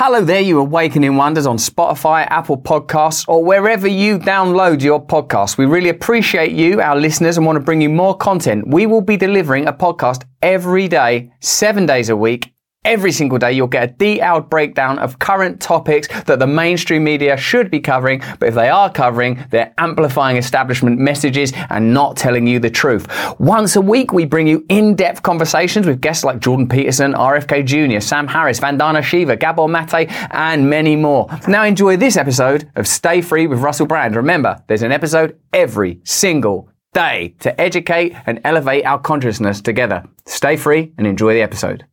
Hello there, you Awakening Wonders on Spotify, Apple Podcasts, or wherever you download your podcasts. We really appreciate you, our listeners, and want to bring you more content. We will be delivering a podcast every day, 7 days a week. Every single day, you'll get a detailed breakdown of current topics that the mainstream media should be covering, but if they are covering, they're amplifying establishment messages and not telling you the truth. Once a week, we bring you in-depth conversations with guests like Jordan Peterson, RFK Jr., Sam Harris, Vandana Shiva, Gabor Mate, and many more. Now enjoy this episode of Stay Free with Russell Brand. Remember, there's an episode every single day to educate and elevate our consciousness together. Stay free and enjoy the episode.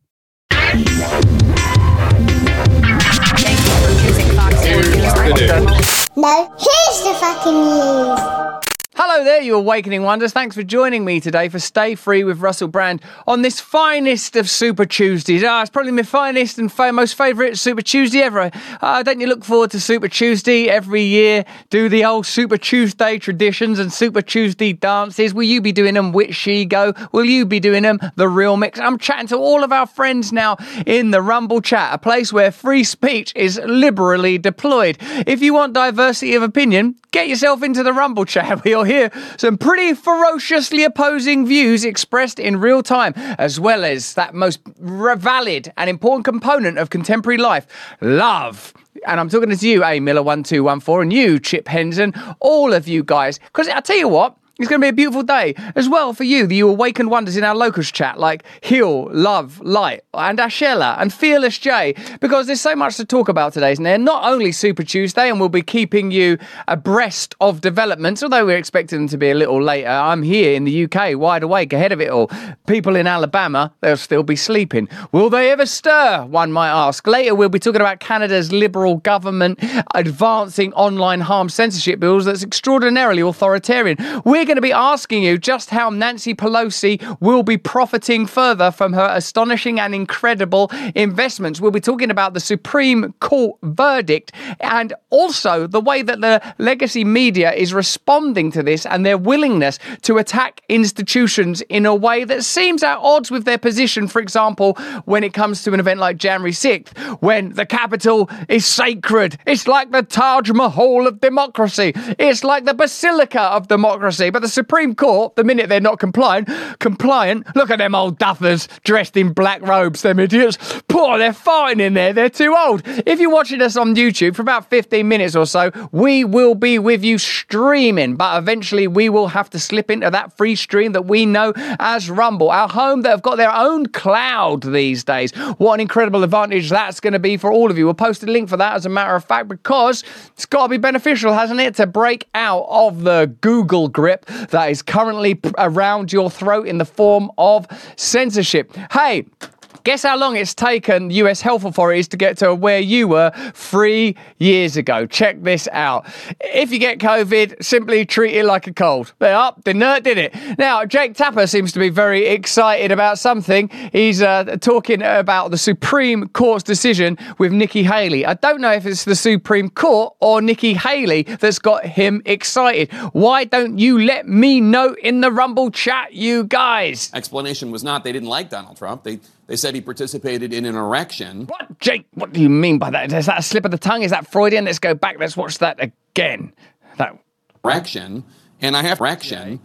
No, here's the fucking news. Hello there, you Awakening Wonders. Thanks for joining me today for Stay Free with Russell Brand on this finest of Super Tuesdays. It's probably my finest and most favourite Super Tuesday ever. Don't you look forward to Super Tuesday every year? Do the old Super Tuesday traditions and Super Tuesday dances. Will you be doing them with She Go? Will you be doing them the real mix? I'm chatting to all of our friends now in the Rumble chat, a place where free speech is liberally deployed. If you want diversity of opinion, get yourself into the Rumble chat. We'll hear some pretty ferociously opposing views expressed in real time, as well as that most valid and important component of contemporary life, love. And I'm talking to you, A. Miller1214, and you, Chip Henson, all of you guys. Because I'll tell you what, it's going to be a beautiful day as well for you, the Awakened Wonders in our locals chat, like Hill, Love, Light, and Ashella, and Fearless J, because there's so much to talk about today, isn't there? Not only Super Tuesday, and we'll be keeping you abreast of developments, although we're expecting them to be a little later. I'm here in the UK, wide awake, ahead of it all. People in Alabama, they'll still be sleeping. Will they ever stir, one might ask? Later, we'll be talking about Canada's Liberal government advancing online harm censorship bills that's extraordinarily authoritarian. We're going to be asking you just how Nancy Pelosi will be profiting further from her astonishing and incredible investments. We'll be talking about the Supreme Court verdict and also the way that the legacy media is responding to this and their willingness to attack institutions in a way that seems at odds with their position. For example, when it comes to an event like January 6th, when the Capitol is sacred. It's like the Taj Mahal of democracy. It's like the Basilica of democracy. But the Supreme Court, the minute they're not compliant, look at them old duffers dressed in black robes, them idiots. Poor, they're fighting in there. They're too old. If you're watching us on YouTube for about 15 minutes or so, we will be with you streaming. But eventually we will have to slip into that free stream that we know as Rumble, our home that have got their own cloud these days. What an incredible advantage that's going to be for all of you. We'll post a link for that as a matter of fact, because it's got to be beneficial, hasn't it, to break out of the Google grip that is currently around your throat in the form of censorship. Hey, guess how long it's taken US health authorities to get to where you were 3 years ago? Check this out. If you get COVID, simply treat it like a cold. Didn't it? Now, Jake Tapper seems to be very excited about something. He's talking about the Supreme Court's decision with Nikki Haley. I don't know if it's the Supreme Court or Nikki Haley that's got him excited. Why don't you let me know in the Rumble chat, you guys? Explanation was not they didn't like Donald Trump. They said he participated in an erection. What, Jake? What do you mean by that? Is that a slip of the tongue? Is that Freudian? Let's go back. Let's watch that again. That erection, and I have erection,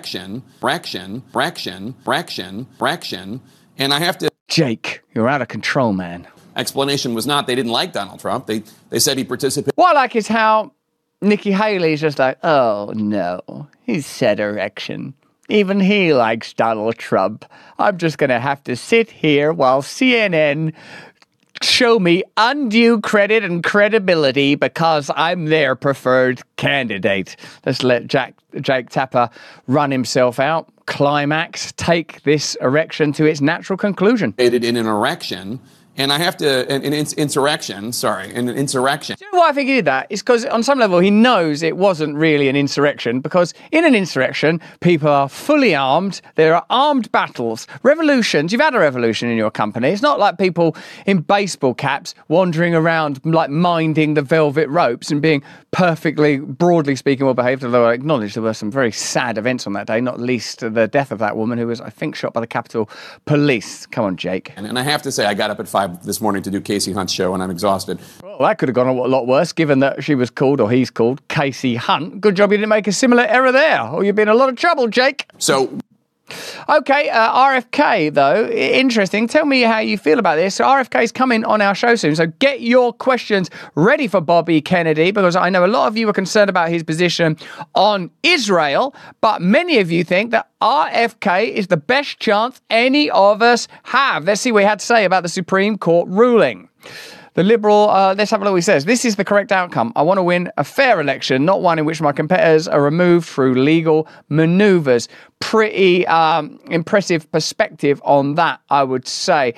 and I have to. Jake, you're out of control, man. Explanation was not they didn't like Donald Trump. They said he participated. What I like is how Nikki Haley's just like, oh no, he said erection. Even he likes Donald Trump. I'm just going to have to sit here while CNN show me undue credit and credibility because I'm their preferred candidate. Let's let Jake Tapper run himself out. Climax. Take this erection to its natural conclusion. In an erection. And I have to, an insurrection. Do you know why I think he did that? It's because on some level he knows it wasn't really an insurrection, because in an insurrection, people are fully armed. There are armed battles. Revolutions, you've had a revolution in your company. It's not like people in baseball caps wandering around like minding the velvet ropes and being perfectly, broadly speaking, well behaved, although I acknowledge there were some very sad events on that day, not least the death of that woman who was, I think, shot by the Capitol Police. Come on, Jake. And I have to say, I got up at 5 5 this morning to do Casey Hunt's show, and I'm exhausted. Well, that could have gone a lot worse, given that she was called, or he's called, Casey Hunt. Good job you didn't make a similar error there, or you'd be in a lot of trouble, Jake. So... Okay, RFK, though, interesting. Tell me how you feel about this. RFK's coming on our show soon, so get your questions ready for Bobby Kennedy, because I know a lot of you are concerned about his position on Israel, but many of you think that RFK is the best chance any of us have. Let's see what he had to say about the Supreme Court ruling. The Liberal, let's have a look what he says. This is the correct outcome. I want to win a fair election, not one in which my competitors are removed through legal manoeuvres. Pretty impressive perspective on that, I would say.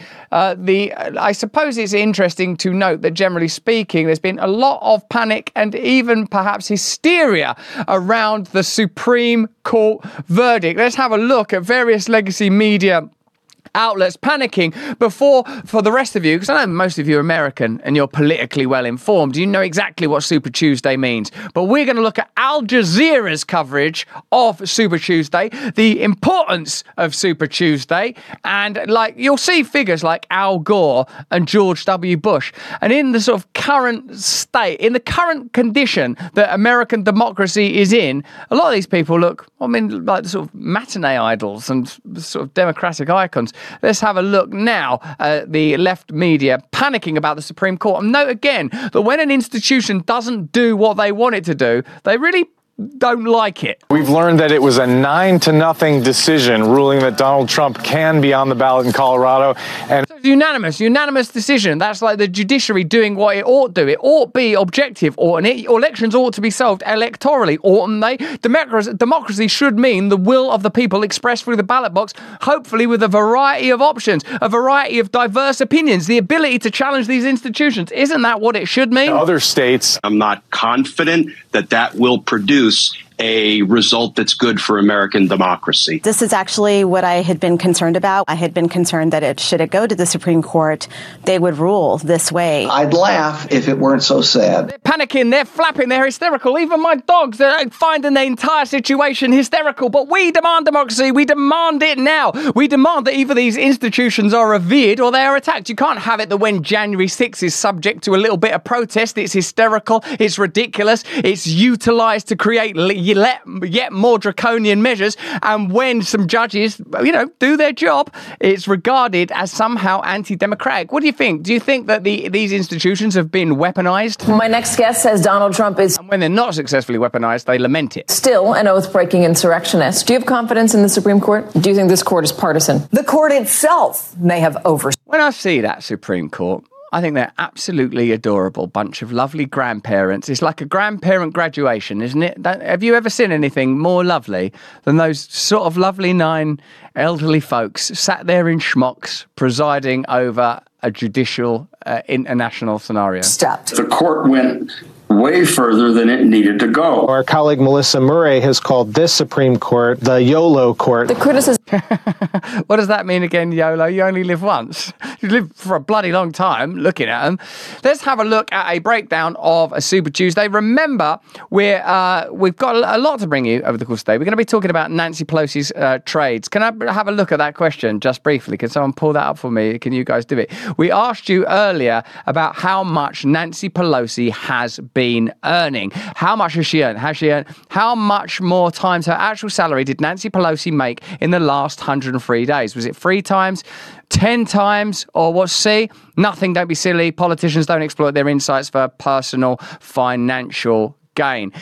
I suppose it's interesting to note that, generally speaking, there's been a lot of panic and even perhaps hysteria around the Supreme Court verdict. Let's have a look at various legacy media outlets panicking before, for the rest of you, because I know most of you are American and you're politically well informed, you know exactly what Super Tuesday means. But we're going to look at Al Jazeera's coverage of Super Tuesday, the importance of Super Tuesday, and you'll see figures like Al Gore and George W. Bush. And in the sort of current state, in the current condition that American democracy is in, a lot of these people look, like the sort of matinee idols and sort of democratic icons. Let's have a look now at the left media panicking about the Supreme Court. And note again that when an institution doesn't do what they want it to do, they really don't like it. We've learned that it was a 9-0 decision ruling that Donald Trump can be on the ballot in Colorado. And so unanimous decision. That's like the judiciary doing what it ought to do. It ought be objective, elections ought to be solved electorally, oughtn't they? Democracy should mean the will of the people expressed through the ballot box, hopefully with a variety of options, a variety of diverse opinions, the ability to challenge these institutions. Isn't that what it should mean? Other states. I'm not confident that will produce a result that's good for American democracy. This is actually what I had been concerned about. I had been concerned that should it go to the Supreme Court, they would rule this way. I'd laugh if it weren't so sad. They're panicking, they're flapping, they're hysterical. Even my dogs, they're finding the entire situation hysterical. But we demand democracy. We demand it now. We demand that either these institutions are revered or they are attacked. You can't have it that when January 6th is subject to a little bit of protest, it's hysterical, it's ridiculous, it's utilised to create yet more draconian measures, and when some judges, do their job, it's regarded as somehow anti-democratic. What do you think? Do you think that these institutions have been weaponized? My next guest says Donald Trump is... And when they're not successfully weaponized, they lament it. ...still an oath-breaking insurrectionist. Do you have confidence in the Supreme Court? Do you think this court is partisan? The court itself may have When I see that Supreme Court, I think they're absolutely adorable bunch of lovely grandparents. It's like a grandparent graduation, isn't it? Have you ever seen anything more lovely than those sort of lovely 9 elderly folks sat there in schmucks presiding over a judicial international scenario? The court went way further than it needed to go. Our colleague Melissa Murray has called this Supreme Court the YOLO court. The criticism... What does that mean again, YOLO? You only live once. You live for a bloody long time looking at them. Let's have a look at a breakdown of a Super Tuesday. Remember, we've got a lot to bring you over the course of the day. We're going to be talking about Nancy Pelosi's trades. Can I have a look at that question just briefly? Can someone pull that up for me? Can you guys do it? We asked you earlier about how much Nancy Pelosi has been earning. How much has she earned? How much more times her actual salary did Nancy Pelosi make in the last 103 days? Was it 3 times, 10 times, or what? C? Nothing. Don't be silly. Politicians don't exploit their insights for personal financial gain.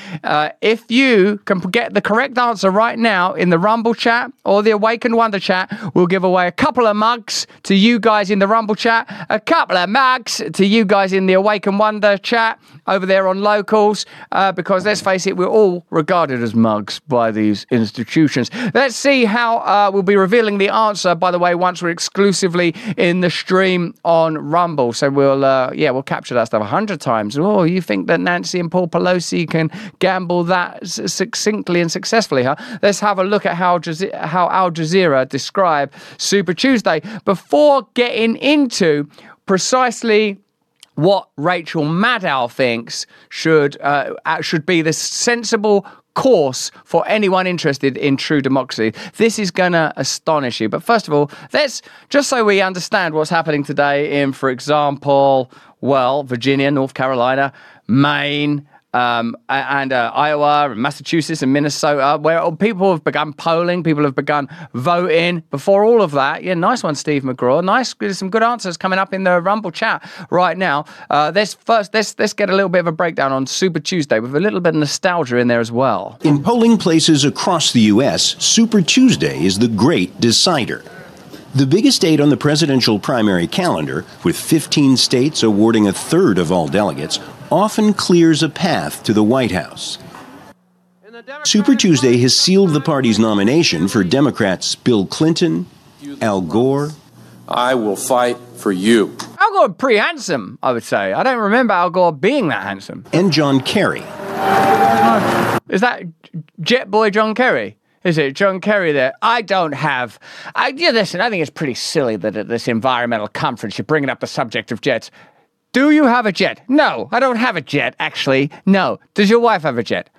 If you can get the correct answer right now in the Rumble chat or the Awakened Wonder chat, we'll give away a couple of mugs to you guys in the Rumble chat, a couple of mugs to you guys in the Awakened Wonder chat over there on Locals, because let's face it, we're all regarded as mugs by these institutions. Let's see how we'll be revealing the answer, by the way, once we're exclusively in the stream on Rumble. So we'll capture that stuff 100 times. Oh, you think that Nancy and Paul Pelosi can gamble that succinctly and successfully, huh? Let's have a look at how Al Jazeera describe Super Tuesday before getting into precisely what Rachel Maddow thinks should be the sensible course, for anyone interested in true democracy, this is going to astonish you. But first of all, let's, just so we understand what's happening today in, for example, well, Virginia, North Carolina, Maine, and Iowa, and Massachusetts, and Minnesota, where people have begun polling, people have begun voting. Before all of that, yeah, nice one, Steve McGraw. Nice, some good answers coming up in the Rumble chat right now. Let's get a little bit of a breakdown on Super Tuesday with a little bit of nostalgia in there as well. In polling places across the U.S., Super Tuesday is the great decider. The biggest date on the presidential primary calendar, with 15 states awarding a third of all delegates, often clears a path to the White House. Super Tuesday has sealed the party's nomination for Democrats Bill Clinton, Al Gore. I will fight for you. Al Gore pretty handsome, I would say. I don't remember Al Gore being that handsome. And John Kerry. Is that Jet Boy John Kerry? Is it John Kerry there? Listen, I think it's pretty silly that at this environmental conference you're bringing up the subject of jets. Do you have a jet? No, I don't have a jet, actually. No. Does your wife have a jet?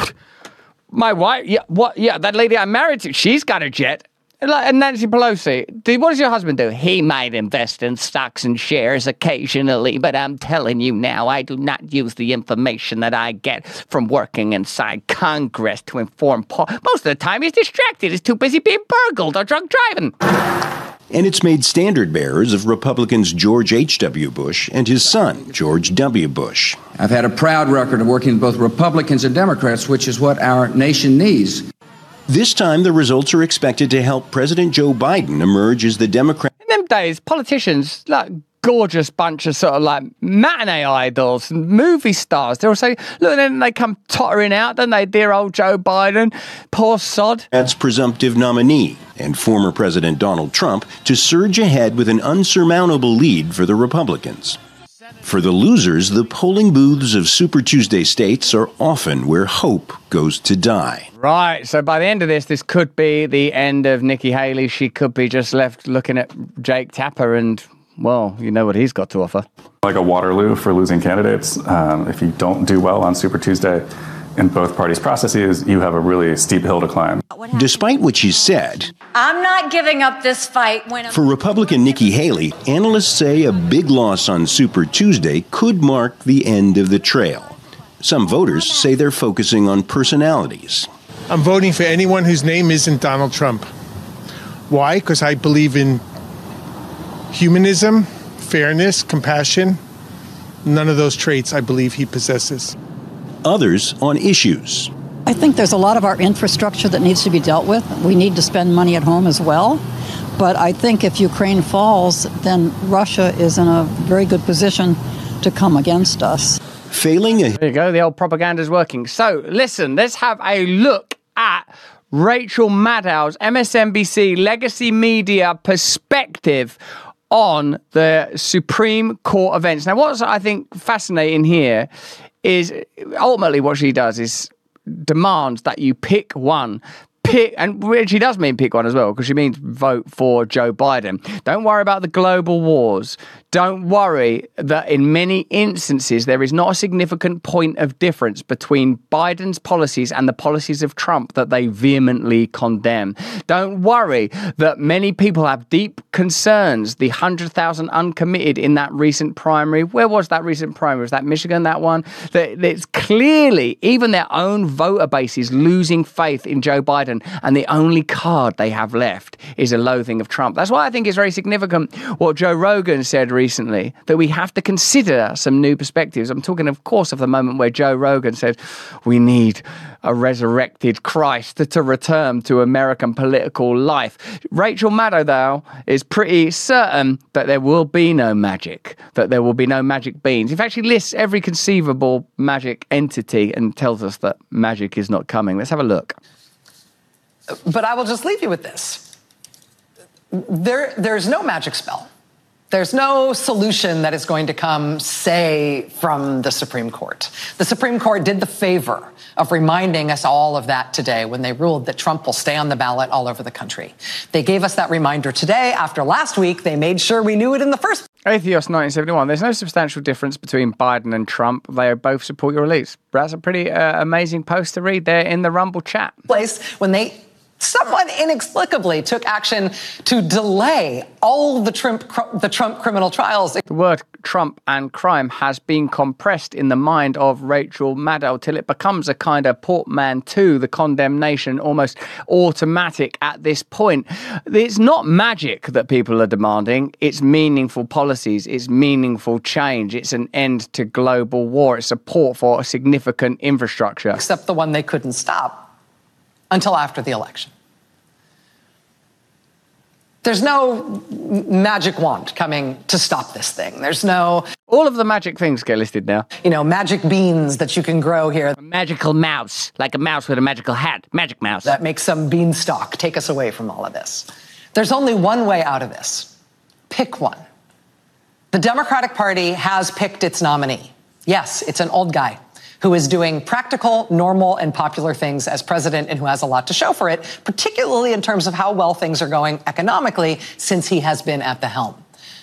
My wife? Yeah, what? Yeah, that lady I'm married to, she's got a jet. And Nancy Pelosi, what does your husband do? He might invest in stocks and shares occasionally, but I'm telling you now, I do not use the information that I get from working inside Congress to inform Paul. Most of the time, he's distracted. He's too busy being burgled or drunk driving. And it's made standard bearers of Republicans George H.W. Bush and his son, George W. Bush. I've had a proud record of working with both Republicans and Democrats, which is what our nation needs. This time, the results are expected to help President Joe Biden emerge as the Democrat. In them days, politicians, like gorgeous bunch of sort of like matinee idols and movie stars. They'll say, look, and then they come tottering out, don't they? Dear old Joe Biden, poor sod. That's presumptive nominee and former President Donald Trump to surge ahead with an unsurmountable lead for the Republicans. For the losers, the polling booths of Super Tuesday states are often where hope goes to die. Right, so by the end of this could be the end of Nikki Haley. She could be just left looking at Jake Tapper and, well, you know what he's got to offer. Like a Waterloo for losing candidates. If you don't do well on Super Tuesday in both parties' processes, you have a really steep hill to climb. Despite what she said, I'm not giving up this fight. For Republican Nikki Haley, analysts say a big loss on Super Tuesday could mark the end of the trail. Some voters say they're focusing on personalities. I'm voting for anyone whose name isn't Donald Trump. Why? Because I believe in humanism, fairness, compassion. None of those traits I believe he possesses. Others on issues. I think there's a lot of our infrastructure that needs to be dealt with. We need to spend money at home as well. But I think if Ukraine falls, then Russia is in a very good position to come against us. There you go, the old propaganda's working. So, listen, let's have a look at Rachel Maddow's MSNBC Legacy Media perspective on the Supreme Court events. Now, what's I think fascinating here is ultimately what she does is demands that you pick one. And she does mean pick one as well, because she means vote for Joe Biden. Don't worry about the global wars. Don't worry that in many instances there is not a significant point of difference between Biden's policies and the policies of Trump that they vehemently condemn. Don't worry that many people have deep concerns. The 100,000 uncommitted in that recent primary. Where was that recent primary? Was that Michigan, that one? It's clearly even their own voter base is losing faith in Joe Biden, and the only card they have left is a loathing of Trump. That's why I think it's very significant what Joe Rogan said recently, that we have to consider some new perspectives. I'm talking, of course, of the moment where Joe Rogan said we need a resurrected Christ to return to American political life. Rachel Maddow, though, is pretty certain that there will be no magic, that there will be no magic beans. In fact, she lists every conceivable magic entity and tells us that magic is not coming. Let's have a look. But I will just leave you with this. There's no magic spell. There's no solution that is going to come, say, from the Supreme Court. The Supreme Court did the favor of reminding us all of that today when they ruled that Trump will stay on the ballot all over the country. They gave us that reminder today. After last week, they made sure we knew it in the first. Atheos 1971. There's no substantial difference between Biden and Trump. They both support your elites. That's a pretty amazing post to read there in the Rumble chat. Place when they somewhat inexplicably took action to delay all the Trump criminal trials. The word Trump and crime has been compressed in the mind of Rachel Maddow till it becomes a kind of portmanteau, the condemnation almost automatic at this point. It's not magic that people are demanding. It's meaningful policies. It's meaningful change. It's an end to global war. It's support for a significant infrastructure. Except the one they couldn't stop until after the election. There's no magic wand coming to stop this thing. There's no... All of the magic things get listed now. You know, magic beans that you can grow here. A magical mouse, like a mouse with a magical hat. Magic mouse. That makes some beanstalk take us away from all of this. There's only one way out of this. Pick one. The Democratic Party has picked its nominee. Yes, it's an old guy who is doing practical, normal, and popular things as president and who has a lot to show for it, particularly in terms of how well things are going economically since he has been at the helm.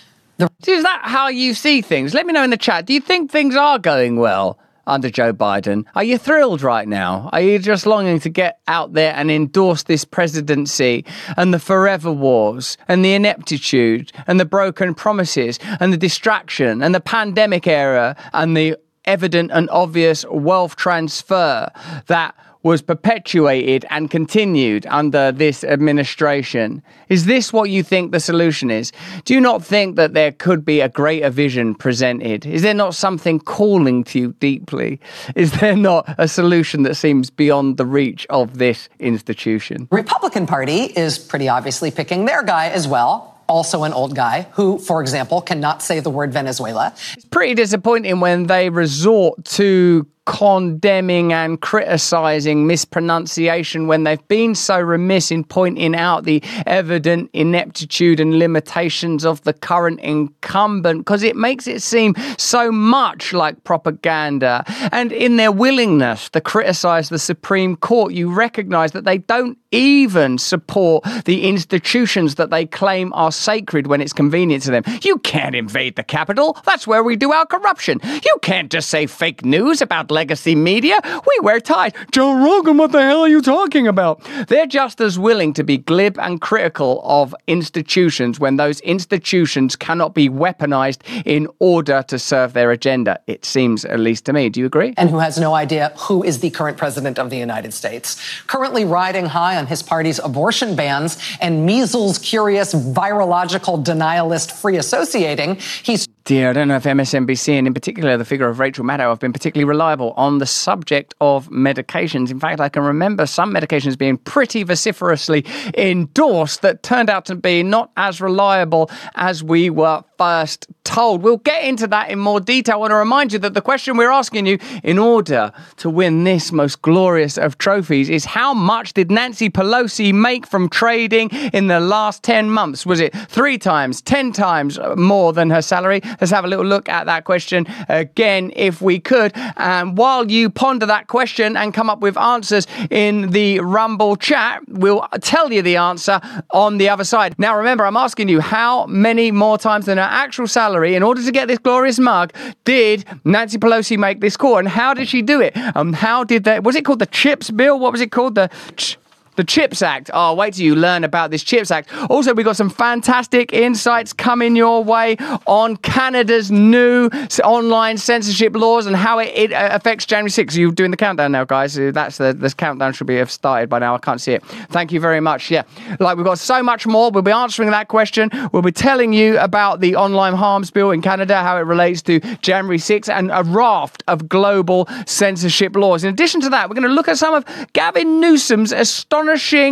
Is that how you see things? Let me know in the chat. Do you think things are going well under Joe Biden? Are you thrilled right now? Are you just longing to get out there and endorse this presidency and the forever wars and the ineptitude and the broken promises and the distraction and the pandemic era and the evident and obvious wealth transfer that was perpetuated and continued under this administration? Is this what you think the solution is? Do you not think that there could be a greater vision presented? Is there not something calling to you deeply? Is there not a solution that seems beyond the reach of this institution? The Republican Party is pretty obviously picking their guy as well. Also an old guy who, for example, cannot say the word Venezuela. It's pretty disappointing when they resort to condemning and criticising mispronunciation when they've been so remiss in pointing out the evident ineptitude and limitations of the current incumbent, because it makes it seem so much like propaganda. And in their willingness to criticise the Supreme Court, you recognise that they don't even support the institutions that they claim are sacred when it's convenient to them. You can't invade the Capitol. That's where we do our corruption. You can't just say fake news about legacy media. We wear ties. Joe Rogan, what the hell are you talking about? They're just as willing to be glib and critical of institutions when those institutions cannot be weaponized in order to serve their agenda. It seems, at least to me. Do you agree? And who has no idea who is the current president of the United States. Currently riding high on his party's abortion bans and measles curious virological denialist free associating, he's... Dear, I don't know if MSNBC and in particular the figure of Rachel Maddow have been particularly reliable on the subject of medications. In fact, I can remember some medications being pretty vociferously endorsed that turned out to be not as reliable as we were first told. We'll get into that in more detail. I want to remind you that the question we're asking you in order to win this most glorious of trophies is how much did Nancy Pelosi make from trading in the last 10 months? Was it 3 times, 10 times more than her salary? Let's have a little look at that question again, if we could. And while you ponder that question and come up with answers in the Rumble chat, we'll tell you the answer on the other side. Now, remember, I'm asking you how many more times than her actual salary in order to get this glorious mug did Nancy Pelosi make this call, and how did she do it? How did that? Was it called the CHIPS bill? What was it called? The CHIPS Act. Oh, wait till you learn about this CHIPS Act. Also, we got some fantastic insights coming your way on Canada's new online censorship laws and how it affects January 6th. You're doing the countdown now, guys. That's the countdown should have started by now. I can't see it. Thank you very much. Yeah, like we've got so much more. We'll be answering that question. We'll be telling you about the online harms bill in Canada, how it relates to January 6th, and a raft of global censorship laws. In addition to that, we're going to look at some of Gavin Newsom's astonishing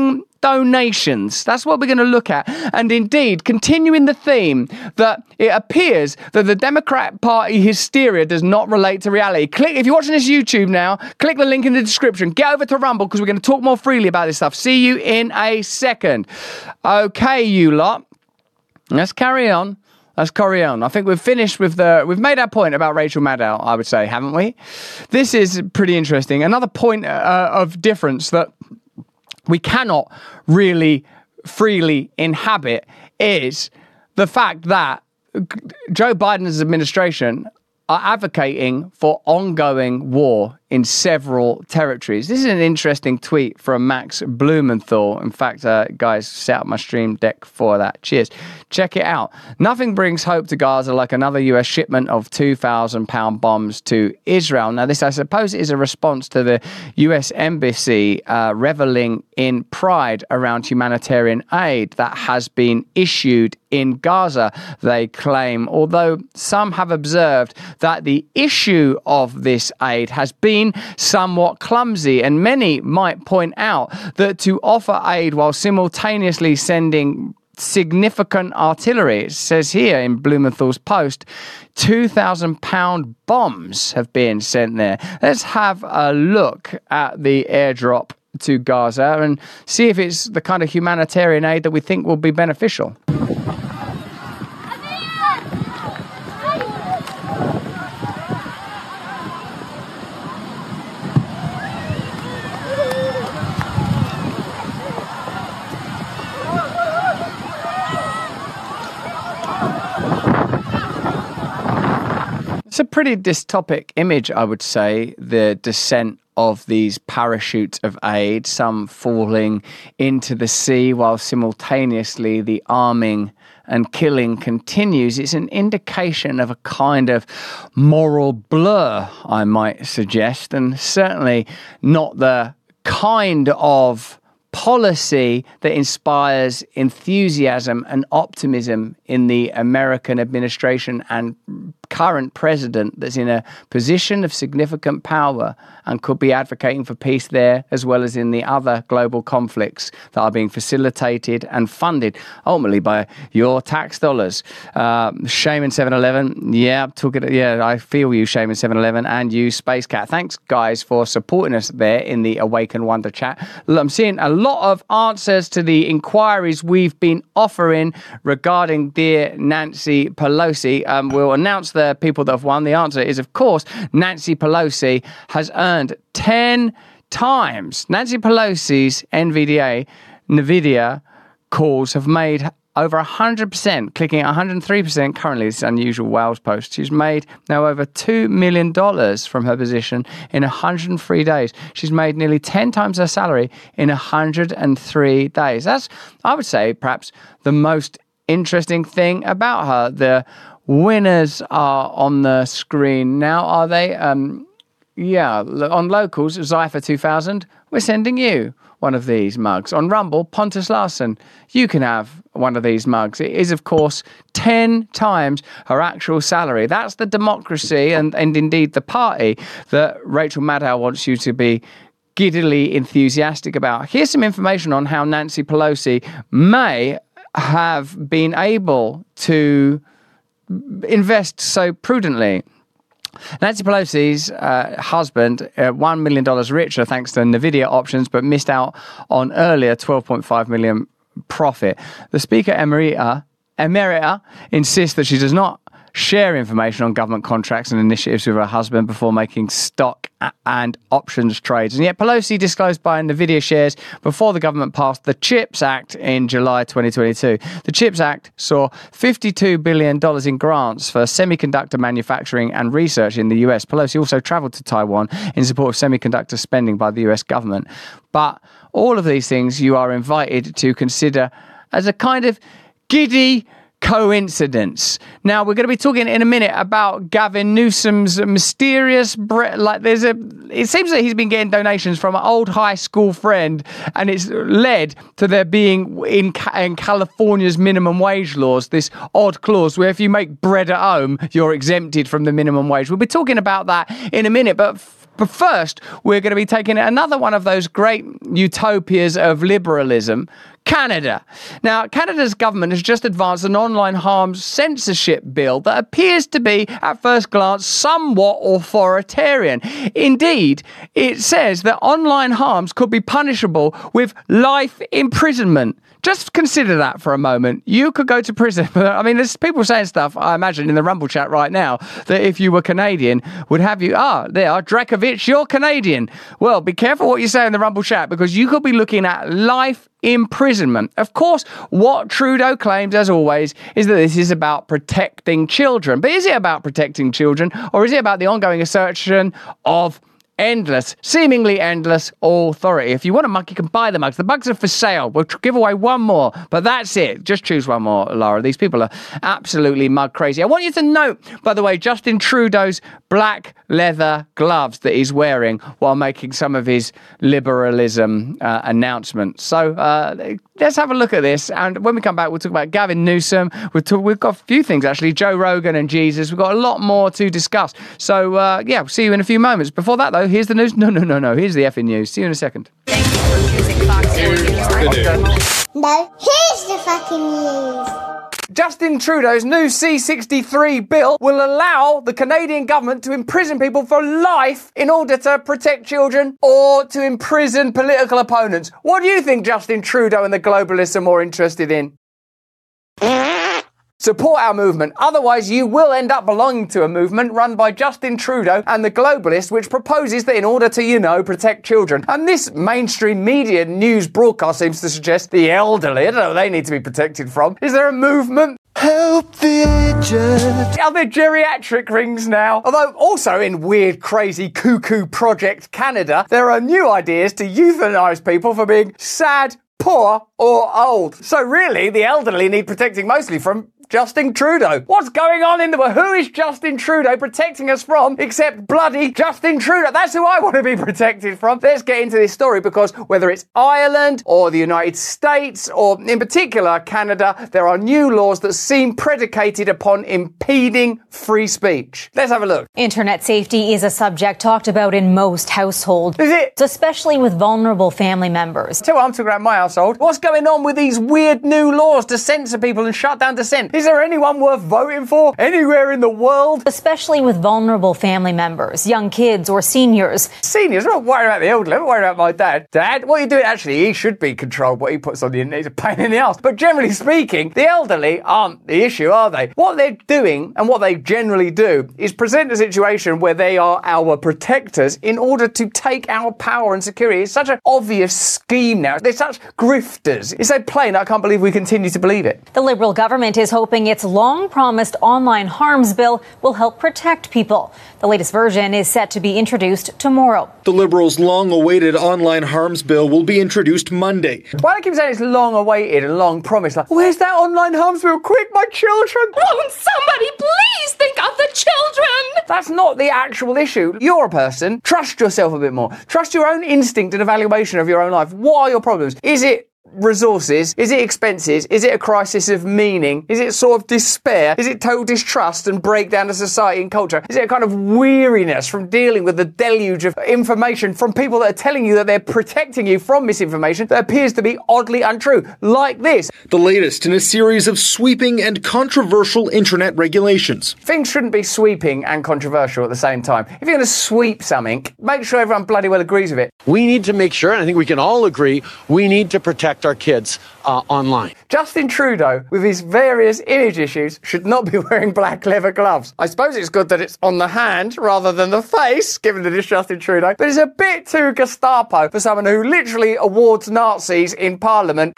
donations. That's what we're going to look at. And indeed, continuing the theme that it appears that the Democrat Party hysteria does not relate to reality. If you're watching this YouTube now, click the link in the description. Get over to Rumble because we're going to talk more freely about this stuff. See you in a second. Okay, you lot. Let's carry on. Let's carry on. I think we've finished with we've made our point about Rachel Maddow, I would say, haven't we? This is pretty interesting. Another point of difference that we cannot really freely inhabit is the fact that Joe Biden's administration are advocating for ongoing war in several territories. This is an interesting tweet from Max Blumenthal. In fact, guys, set up my stream deck for that. Cheers. Check it out. Nothing brings hope to Gaza like another US shipment of 2,000-pound bombs to Israel. Now, this, I suppose, is a response to the US embassy reveling in pride around humanitarian aid that has been issued in Gaza, they claim, although some have observed that the issue of this aid has been somewhat clumsy, and many might point out that to offer aid while simultaneously sending significant artillery, it says here in Blumenthal's post, 2,000-pound bombs have been sent there. Let's have a look at the airdrop to Gaza and see if it's the kind of humanitarian aid that we think will be beneficial. It's a pretty dystopic image, I would say, the descent of these parachutes of aid, some falling into the sea while simultaneously the arming and killing continues. It's an indication of a kind of moral blur, I might suggest, and certainly not the kind of policy that inspires enthusiasm and optimism in the American administration and current president that's in a position of significant power and could be advocating for peace there as well as in the other global conflicts that are being facilitated and funded ultimately by your tax dollars. Shame in 7-Eleven. Yeah, I feel you, Shame in 7-Eleven, and you, Space Cat. Thanks, guys, for supporting us there in the Awaken Wonder chat. I'm seeing a lot of answers to the inquiries we've been offering regarding dear Nancy Pelosi. We'll announce the people that have won. The answer is, of course, Nancy Pelosi has earned 10 times. Nancy Pelosi's NVIDIA calls have made over 100%, clicking at 103% currently. This unusual Wales post. She's made now over $2 million from her position in 103 days. She's made nearly 10 times her salary in 103 days. That's, I would say, perhaps the most interesting thing about her. The winners are on the screen now, are they? Yeah, on locals, Zypher 2000, we're sending you one of these mugs. On Rumble, Pontus Larsen, you can have one of these mugs. It is, of course, 10 times her actual salary. That's the democracy and indeed the party that Rachel Maddow wants you to be giddily enthusiastic about. Here's some information on how Nancy Pelosi may have been able to invest so prudently. Nancy Pelosi's husband, $1 million richer thanks to NVIDIA options, but missed out on earlier $12.5 million profit. The Speaker Emerita insists that she does not share information on government contracts and initiatives with her husband before making stock and options trades. And yet Pelosi disclosed buying NVIDIA shares before the government passed the CHIPS Act in July 2022. The CHIPS Act saw $52 billion in grants for semiconductor manufacturing and research in the US. Pelosi also traveled to Taiwan in support of semiconductor spending by the US government. But all of these things you are invited to consider as a kind of giddy coincidence. Now, we're going to be talking in a minute about Gavin Newsom's mysterious... it seems that he's been getting donations from an old high school friend, and it's led to there being, in California's minimum wage laws, this odd clause where if you make bread at home, you're exempted from the minimum wage. We'll be talking about that in a minute, but first, we're going to be taking another one of those great utopias of liberalism, Canada. Now, Canada's government has just advanced an online harms censorship bill that appears to be, at first glance, somewhat authoritarian. Indeed, it says that online harms could be punishable with life imprisonment. Just consider that for a moment. You could go to prison. I mean, there's people saying stuff, I imagine, in the Rumble chat right now, that if you were Canadian, would have you, there are, Drakovich, you're Canadian. Well, be careful what you say in the Rumble chat, because you could be looking at life imprisonment. Of course, what Trudeau claims, as always, is that this is about protecting children. But is it about protecting children, or is it about the ongoing assertion of seemingly endless authority? If you want a mug, you can buy the mugs. The mugs are for sale. We'll give away one more, but that's it. Just choose one more, Laura. These people are absolutely mug crazy. I want you to note, by the way, Justin Trudeau's black leather gloves that he's wearing while making some of his liberalism announcements. So let's have a look at this. And when we come back, we'll talk about Gavin Newsom. We've got a few things, actually. Joe Rogan and Jesus. We've got a lot more to discuss. So, we'll see you in a few moments. Before that, though, here's the news. No. Here's the effing news. See you in a second. No, here's the fucking news. Justin Trudeau's new C-63 bill will allow the Canadian government to imprison people for life in order to protect children or to imprison political opponents. What do you think Justin Trudeau and the globalists are more interested in? Support our movement. Otherwise, you will end up belonging to a movement run by Justin Trudeau and the globalists, which proposes that in order to, protect children. And this mainstream media news broadcast seems to suggest the elderly, I don't know what they need to be protected from. Is there a movement? Help the aged. Are there geriatric rings now? Although also in weird, crazy, cuckoo Project Canada, there are new ideas to euthanize people for being sad, poor or old. So really, the elderly need protecting mostly from Justin Trudeau. What's going on in the world? Who is Justin Trudeau protecting us from except bloody Justin Trudeau? That's who I want to be protected from. Let's get into this story, because whether it's Ireland or the United States or in particular Canada, there are new laws that seem predicated upon impeding free speech. Let's have a look. Internet safety is a subject talked about in most households. Is it? Especially with vulnerable family members. So I'm talking about my household. What's going on with these weird new laws to censor people and shut down dissent? Is there anyone worth voting for anywhere in the world? Especially with vulnerable family members, young kids or seniors. Seniors? I'm not worried about the elderly. I'm not worried about my dad. Dad, what are you doing? Actually, he should be controlled what he puts on the internet. He's a pain in the ass. But generally speaking, the elderly aren't the issue, are they? What they're doing, and what they generally do, is present a situation where they are our protectors in order to take our power and security. It's such an obvious scheme now. They're such grifters. It's so plain, I can't believe we continue to believe it. The Liberal government is hoping its long-promised online harms bill will help protect people. The latest version is set to be introduced tomorrow. The Liberals' long-awaited online harms bill will be introduced Monday. Why do I keep saying it's long-awaited and long-promised? Like, where's that online harms bill? Quick, my children! Won't somebody please think of the children? That's not the actual issue. You're a person. Trust yourself a bit more. Trust your own instinct and evaluation of your own life. What are your problems? Is it resources? Is it expenses? Is it a crisis of meaning? Is it sort of despair? Is it total distrust and breakdown of society and culture? Is it a kind of weariness from dealing with the deluge of information from people that are telling you that they're protecting you from misinformation that appears to be oddly untrue, like this? The latest in a series of sweeping and controversial internet regulations. Things shouldn't be sweeping and controversial at the same time. If you're going to sweep something, make sure everyone bloody well agrees with it. We need to make sure, and I think we can all agree, we need to protect our kids online. Justin Trudeau, with his various image issues, should not be wearing black leather gloves. I suppose it's good that it's on the hand rather than the face, given that it's Justin Trudeau, but it's a bit too Gestapo for someone who literally awards Nazis in Parliament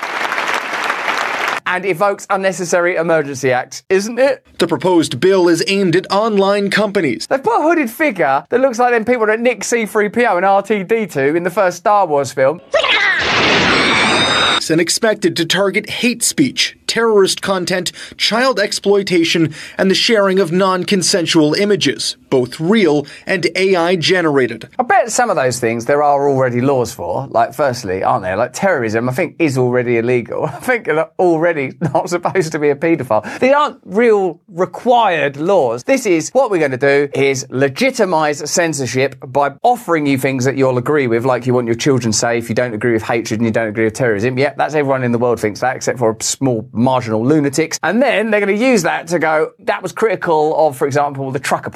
and evokes unnecessary emergency acts, isn't it? The proposed bill is aimed at online companies. They've put a hooded figure that looks like them people that nicked C-3PO and R2-D2 in the first Star Wars film. And expected to target hate speech, terrorist content, child exploitation, and the sharing of non-consensual images, both real and AI generated. I bet some of those things there are already laws for. Like, firstly, aren't there? Like, terrorism, I think, is already illegal. I think they're already not supposed to be a paedophile. These aren't real required laws. This is, what we're going to do is legitimise censorship by offering you things that you'll agree with, like you want your children safe, you don't agree with hatred and you don't agree with terrorism. Yeah, that's everyone in the world thinks that, except for small marginal lunatics. And then they're going to use that to go, that was critical of, for example, the trucker protest.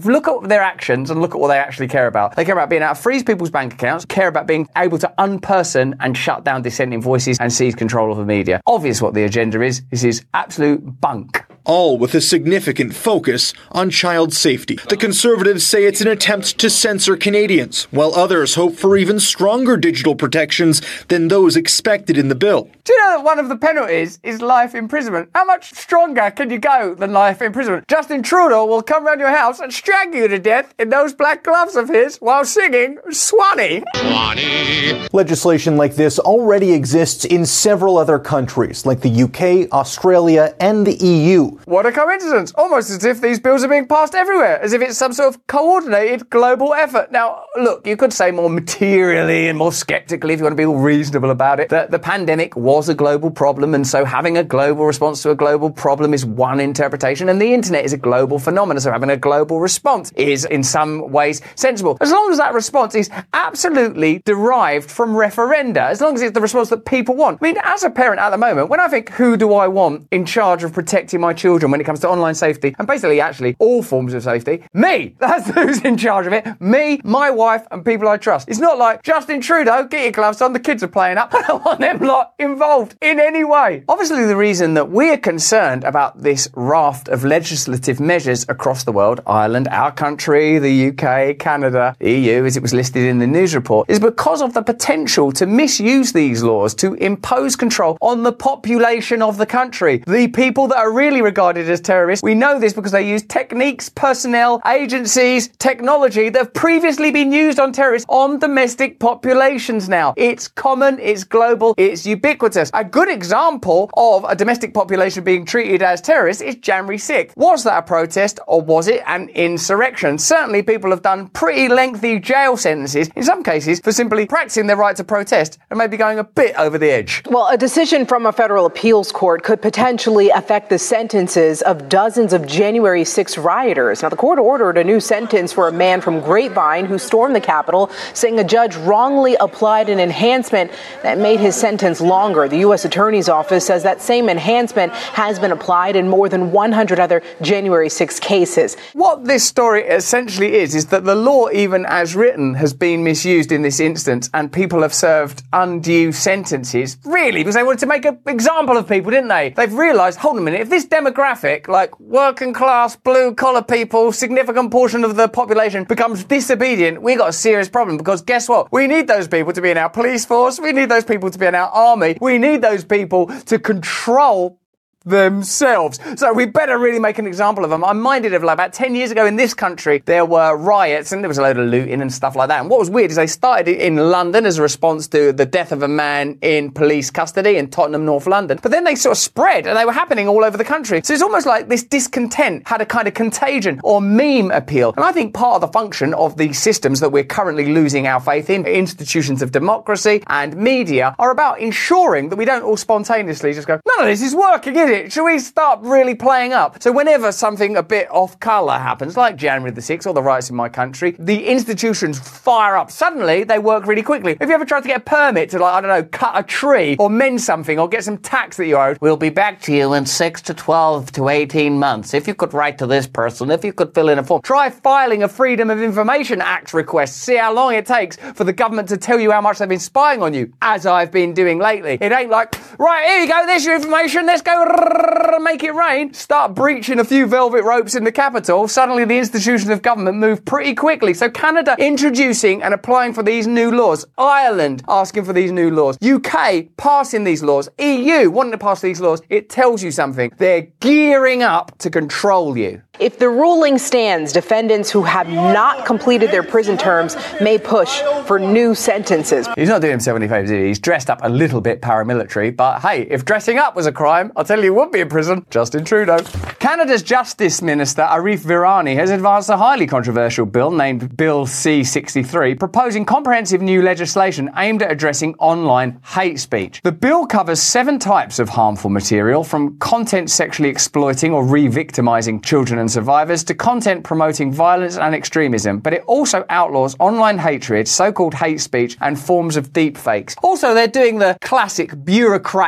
look at their actions and look at what they actually care about. They care about being able to freeze people's bank accounts, care about being able to unperson and shut down dissenting voices and seize control of the media. Obvious what the agenda is. This is absolute bunk. All with a significant focus on child safety. The Conservatives say it's an attempt to censor Canadians, while others hope for even stronger digital protections than those expected in the bill. Do you know that one of the penalties is life imprisonment? How much stronger can you go than life imprisonment? Justin Trudeau will come round your house and strangle you to death in those black gloves of his while singing Swanee. Swanee. Legislation like this already exists in several other countries, like the UK, Australia, and the EU. What a coincidence. Almost as if these bills are being passed everywhere, as if it's some sort of coordinated global effort. Now, look, you could say more materially and more skeptically, if you want to be all reasonable about it, that the pandemic was a global problem, and so having a global response to a global problem is one interpretation, and the internet is a global phenomenon, so having a global response is in some ways sensible. As long as that response is absolutely derived from referenda, as long as it's the response that people want. I mean, as a parent at the moment, when I think, who do I want in charge of protecting my children when it comes to online safety, and basically actually all forms of safety, me! That's who's in charge of it. Me, my wife, and people I trust. It's not like, Justin Trudeau, get your gloves on, the kids are playing up. I don't want them lot involved in any way. Obviously, the reason that we're concerned about this raft of legislative measures across the world, Ireland, our country, the UK, Canada, the EU, as it was listed in the news report, is because of the potential to misuse these laws to impose control on the population of the country. The people that are really regarded as terrorists. We know this because they use techniques, personnel, agencies, technology that have previously been used on terrorists on domestic populations now. It's common, it's global, it's ubiquitous. A good example of a domestic population being treated as terrorists is January 6th. Was that a protest or was it an insurrection? Certainly people have done pretty lengthy jail sentences, in some cases, for simply practicing their right to protest and maybe going a bit over the edge. Well, a decision from a federal appeals court could potentially affect the sentences of dozens of January 6 rioters. Now, the court ordered a new sentence for a man from Grapevine who stormed the Capitol, saying a judge wrongly applied an enhancement that made his sentence longer. The U.S. Attorney's Office says that same enhancement has been applied in more than 100 other January 6 cases. What this story essentially is that the law, even as written, has been misused in this instance, and people have served undue sentences, really, because they wanted to make an example of people, didn't they? They've realised, hold on a minute, if this demographic, like working class, blue collar people, significant portion of the population becomes disobedient, we got a serious problem, because guess what? We need those people to be in our police force, we need those people to be in our army, we need those people to control themselves. So we better really make an example of them. I'm minded of like about 10 years ago in this country, there were riots and there was a load of looting and stuff like that. And what was weird is they started in London as a response to the death of a man in police custody in Tottenham, North London. But then they sort of spread and they were happening all over the country. So it's almost like this discontent had a kind of contagion or meme appeal. And I think part of the function of these systems that we're currently losing our faith in, institutions of democracy and media, are about ensuring that we don't all spontaneously just go, none of this is working, is it? Should we start really playing up? So whenever something a bit off colour happens, like January the 6th or the riots in my country, the institutions fire up. Suddenly, they work really quickly. Have you ever tried to get a permit to, like, I don't know, cut a tree or mend something or get some tax that you owed? We'll be back to you in 6 to 12 to 18 months. If you could write to this person, if you could fill in a form. Try filing a Freedom of Information Act request. See how long it takes for the government to tell you how much they've been spying on you, as I've been doing lately. It ain't like, right, here you go, there's your information, let's go make it rain. Start breaching a few velvet ropes in the capital. Suddenly the institutions of government move pretty quickly. So Canada introducing and applying for these new laws. Ireland asking for these new laws. UK passing these laws. EU wanting to pass these laws. It tells you something. They're gearing up to control you. If the ruling stands, defendants who have not completed their prison terms may push for new sentences. He's not doing himself any favours, is he? He's dressed up a little bit paramilitary, but hey, if dressing up was a crime, I'll tell you who would be in prison. Justin Trudeau. Canada's Justice Minister Arif Virani has advanced a highly controversial bill named Bill C-63, proposing comprehensive new legislation aimed at addressing online hate speech. The bill covers 7 types of harmful material, from content sexually exploiting or re-victimising children and survivors to content promoting violence and extremism, but it also outlaws online hatred, so-called hate speech, and forms of deepfakes. Also, they're doing the classic bureaucratic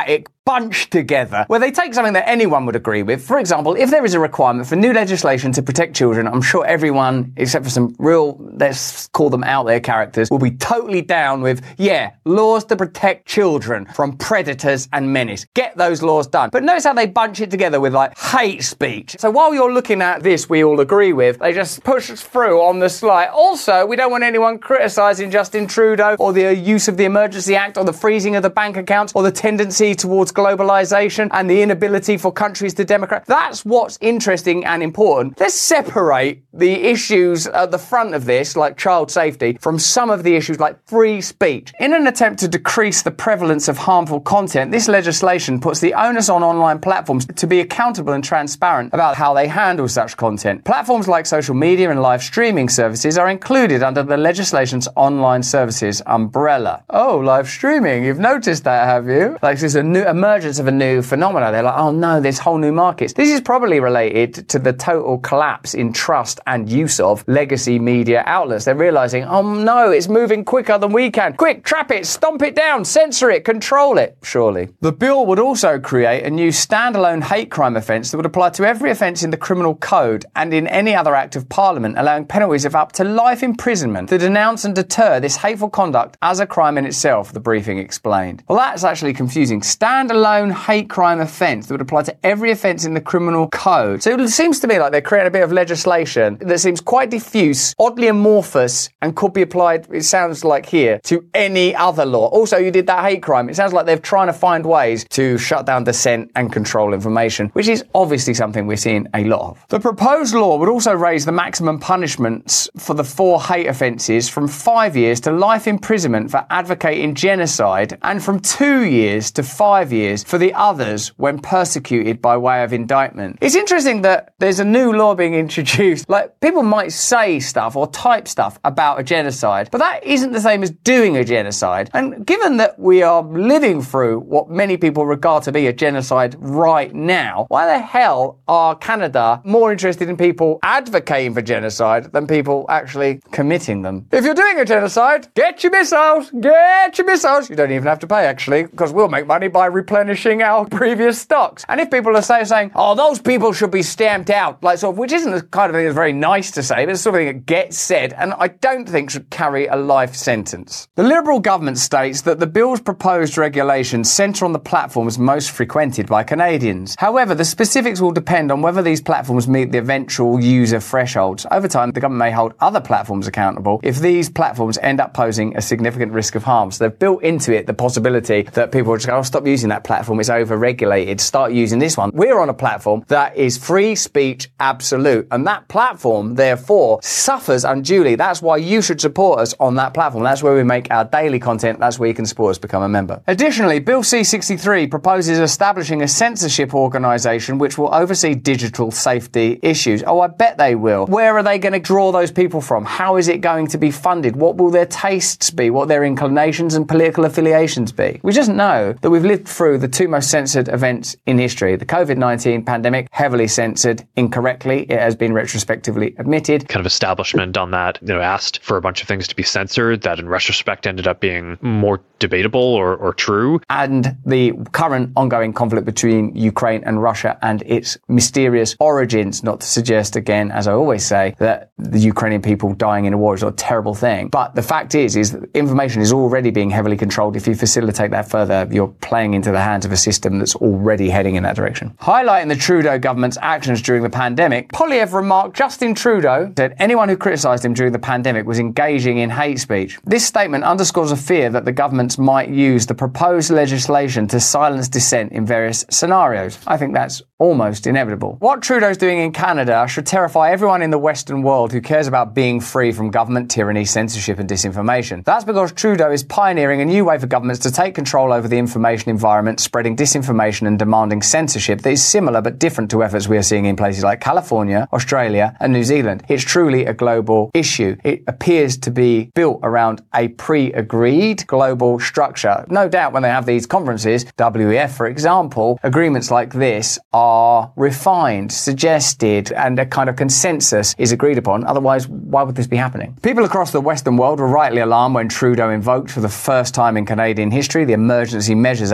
bunched together where they take something that anyone would agree with. For example, if there is a requirement for new legislation to protect children, I'm sure everyone, except for some real, let's call them out there characters, will be totally down with, yeah, laws to protect children from predators and menace. Get those laws done. But notice how they bunch it together with like hate speech. So while you're looking at this we all agree with, they just push us through on the sly. Also, we don't want anyone criticising Justin Trudeau or the use of the Emergency Act or the freezing of the bank accounts or the tendency towards globalisation and the inability for countries to democratize. That's what's interesting and important. Let's separate the issues at the front of this, like child safety, from some of the issues like free speech. In an attempt to decrease the prevalence of harmful content, this legislation puts the onus on online platforms to be accountable and transparent about how they handle such content. Platforms like social media and live streaming services are included under the legislation's online services umbrella. Oh, live streaming. You've noticed that, have you? Like, there's a new emergence of a new phenomenon. They're like, oh no, there's whole new markets. This is probably related to the total collapse in trust and use of legacy media outlets. They're realizing, oh no, it's moving quicker than we can. Quick, trap it, stomp it down, censor it, control it, surely. The bill would also create a new standalone hate crime offence that would apply to every offence in the criminal code and in any other act of parliament, allowing penalties of up to life imprisonment to denounce and deter this hateful conduct as a crime in itself, the briefing explained. Well, that's actually confusing. Standalone hate crime offence that would apply to every offence in the criminal code. So it seems to me like they're creating a bit of legislation that seems quite diffuse, oddly amorphous, and could be applied, it sounds like here, to any other law. Also, you did that hate crime. It sounds like they're trying to find ways to shut down dissent and control information, which is obviously something we're seeing a lot of. The proposed law would also raise the maximum punishments for the 4 hate offences from 5 years to life imprisonment for advocating genocide and from 2 years to 5 years for the others when persecuted by way of indictment. It's interesting that there's a new law being introduced. Like, people might say stuff or type stuff about a genocide, but that isn't the same as doing a genocide. And given that we are living through what many people regard to be a genocide right now, why the hell are Canada more interested in people advocating for genocide than people actually committing them? If you're doing a genocide, get your missiles! Get your missiles! You don't even have to pay, actually, because we'll make money by replenishing our previous stocks. And if people are saying, oh, those people should be stamped out, like sort of, which isn't the kind of thing that's very nice to say, but it's something that gets said, and I don't think should carry a life sentence. The Liberal government states that the bill's proposed regulations centre on the platforms most frequented by Canadians. However, the specifics will depend on whether these platforms meet the eventual user thresholds. Over time, the government may hold other platforms accountable if these platforms end up posing a significant risk of harm. So they've built into it the possibility that people will just go, oh, stop using that platform, it's over-regulated, start using this one. We're on a platform that is free speech absolute, and that platform, therefore, suffers unduly. That's why you should support us on that platform. That's where we make our daily content. That's where you can support us, become a member. Additionally, Bill C-63 proposes establishing a censorship organisation which will oversee digital safety issues. Oh, I bet they will. Where are they going to draw those people from? How is it going to be funded? What will their tastes be? What their inclinations and political affiliations be? We just know that we've lived through the 2 most censored events in history. The COVID-19 pandemic, heavily censored incorrectly. It has been retrospectively admitted. Kind of establishment on that, asked for a bunch of things to be censored that in retrospect ended up being more debatable or true. And the current ongoing conflict between Ukraine and Russia and its mysterious origins, not to suggest again, as I always say, that the Ukrainian people dying in a war is a terrible thing. But the fact is that information is already being heavily controlled. If you facilitate that further, you're playing into the hands of a system that's already heading in that direction. Highlighting the Trudeau government's actions during the pandemic, Poilievre remarked Justin Trudeau said anyone who criticised him during the pandemic was engaging in hate speech. This statement underscores a fear that the governments might use the proposed legislation to silence dissent in various scenarios. I think that's almost inevitable. What Trudeau's doing in Canada should terrify everyone in the Western world who cares about being free from government tyranny, censorship and disinformation. That's because Trudeau is pioneering a new way for governments to take control over the information environment, spreading disinformation and demanding censorship that is similar but different to efforts we are seeing in places like California, Australia and New Zealand. It's truly a global issue. It appears to be built around a pre-agreed global structure. No doubt when they have these conferences, WEF for example, agreements like this are refined, suggested, and a kind of consensus is agreed upon. Otherwise, why would this be happening? People across the Western world were rightly alarmed when Trudeau invoked for the first time in Canadian history the Emergency Measures Act and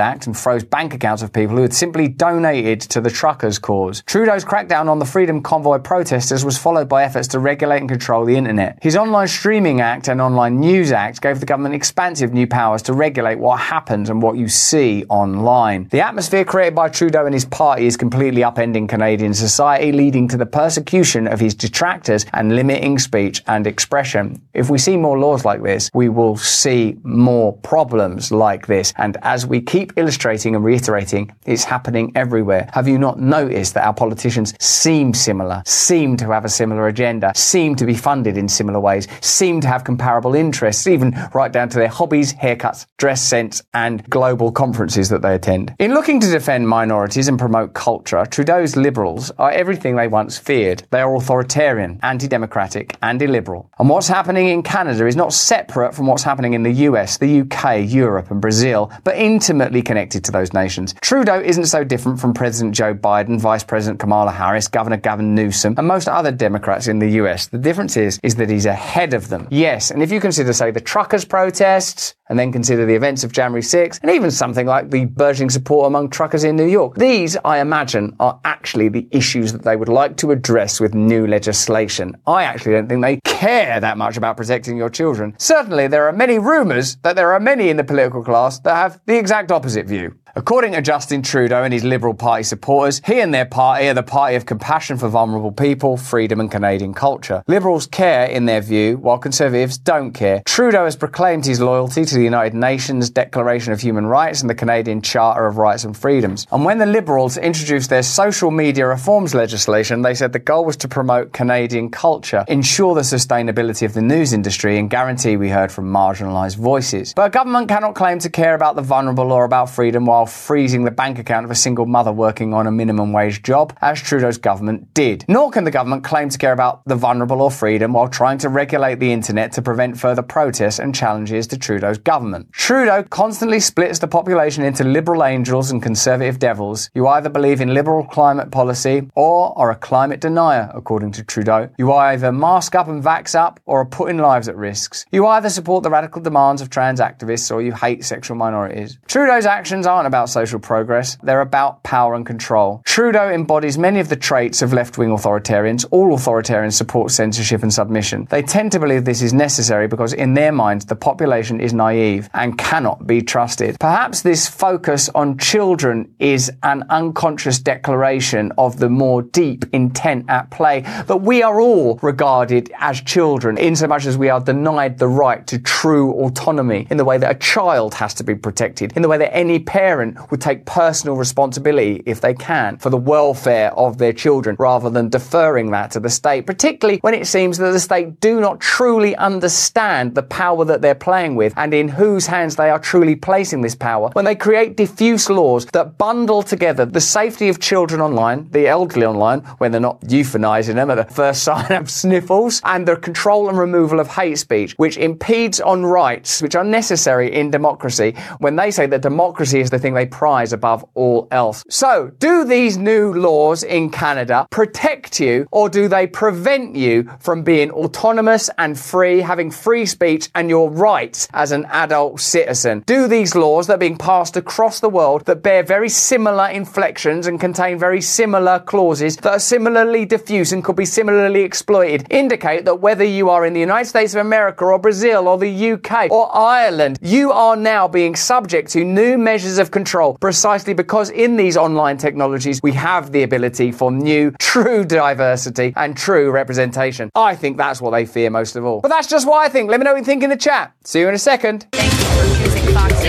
froze bank accounts of people who had simply donated to the truckers' cause. Trudeau's crackdown on the Freedom Convoy protesters was followed by efforts to regulate and control the internet. His Online Streaming Act and Online News Act gave the government expansive new powers to regulate what happens and what you see online. The atmosphere created by Trudeau and his party is completely upending Canadian society, leading to the persecution of his detractors and limiting speech and expression. If we see more laws like this, we will see more problems like this. And as we keep illustrating and reiterating, it's happening everywhere. Have you not noticed that our politicians seem similar, seem to have a similar agenda, seem to be funded in similar ways, seem to have comparable interests, even right down to their hobbies, haircuts, dress sense, and global conferences that they attend? In looking to defend minorities and promote culture, Trudeau's Liberals are everything they once feared. They are authoritarian, anti-democratic, and illiberal. And what's happening in Canada is not separate from what's happening in the US, the UK, Europe, and Brazil, but intimately connected to those nations. Trudeau isn't so different from President Joe Biden, Vice President Kamala Harris, Governor Gavin Newsom, and most other Democrats in the US. The difference is that he's ahead of them. Yes, and if you consider, say, the truckers' protests, and then consider the events of January 6th, and even something like the burgeoning support among truckers in New York, these, I imagine, are actually the issues that they would like to address with new legislation. I actually don't think they care that much about protecting your children. Certainly, there are many rumours that there are many in the political class that have the exact opposite view. According to Justin Trudeau and his Liberal Party supporters, he and their party are the party of compassion for vulnerable people, freedom and Canadian culture. Liberals care, in their view, while Conservatives don't care. Trudeau has proclaimed his loyalty to the United Nations Declaration of Human Rights and the Canadian Charter of Rights and Freedoms. And when the Liberals introduced their social media reforms legislation, they said the goal was to promote Canadian culture, ensure the sustainability of the news industry, and guarantee we heard from marginalised voices. But a government cannot claim to care about the vulnerable or about freedom while freezing the bank account of a single mother working on a minimum wage job, as Trudeau's government did. Nor can the government claim to care about the vulnerable or freedom while trying to regulate the internet to prevent further protests and challenges to Trudeau's government. Trudeau constantly splits the population into liberal angels and conservative devils. You either believe in liberal climate policy or are a climate denier, according to Trudeau. You either mask up and vax up or are putting lives at risks. You either support the radical demands of trans activists or you hate sexual minorities. Trudeau's actions aren't about social progress, they're about power and control. Trudeau embodies many of the traits of left-wing authoritarians. All authoritarians support censorship and submission. They tend to believe this is necessary because in their minds the population is naive and cannot be trusted. Perhaps this focus on children is an unconscious declaration of the more deep intent at play, that we are all regarded as children in so much as we are denied the right to true autonomy, in the way that a child has to be protected, in the way that any parent would take personal responsibility, if they can, for the welfare of their children, rather than deferring that to the state, particularly when it seems that the state do not truly understand the power that they're playing with and in whose hands they are truly placing this power, when they create diffuse laws that bundle together the safety of children online, the elderly online, when they're not euthanizing them at the first sign of sniffles, and the control and removal of hate speech, which impedes on rights which are necessary in democracy, when they say that democracy is the thing they prize above all else. So, do these new laws in Canada protect you, or do they prevent you from being autonomous and free, having free speech and your rights as an adult citizen? Do these laws that are being passed across the world, that bear very similar inflections and contain very similar clauses that are similarly diffuse and could be similarly exploited, indicate that whether you are in the United States of America or Brazil or the UK or Ireland, you are now being subject to new measures of control, precisely because in these online technologies we have the ability for new, true diversity and true representation. I think that's what they fear most of all. But that's just what I think. Let me know what you think in the chat. See you in a second. Thank you for choosing Fox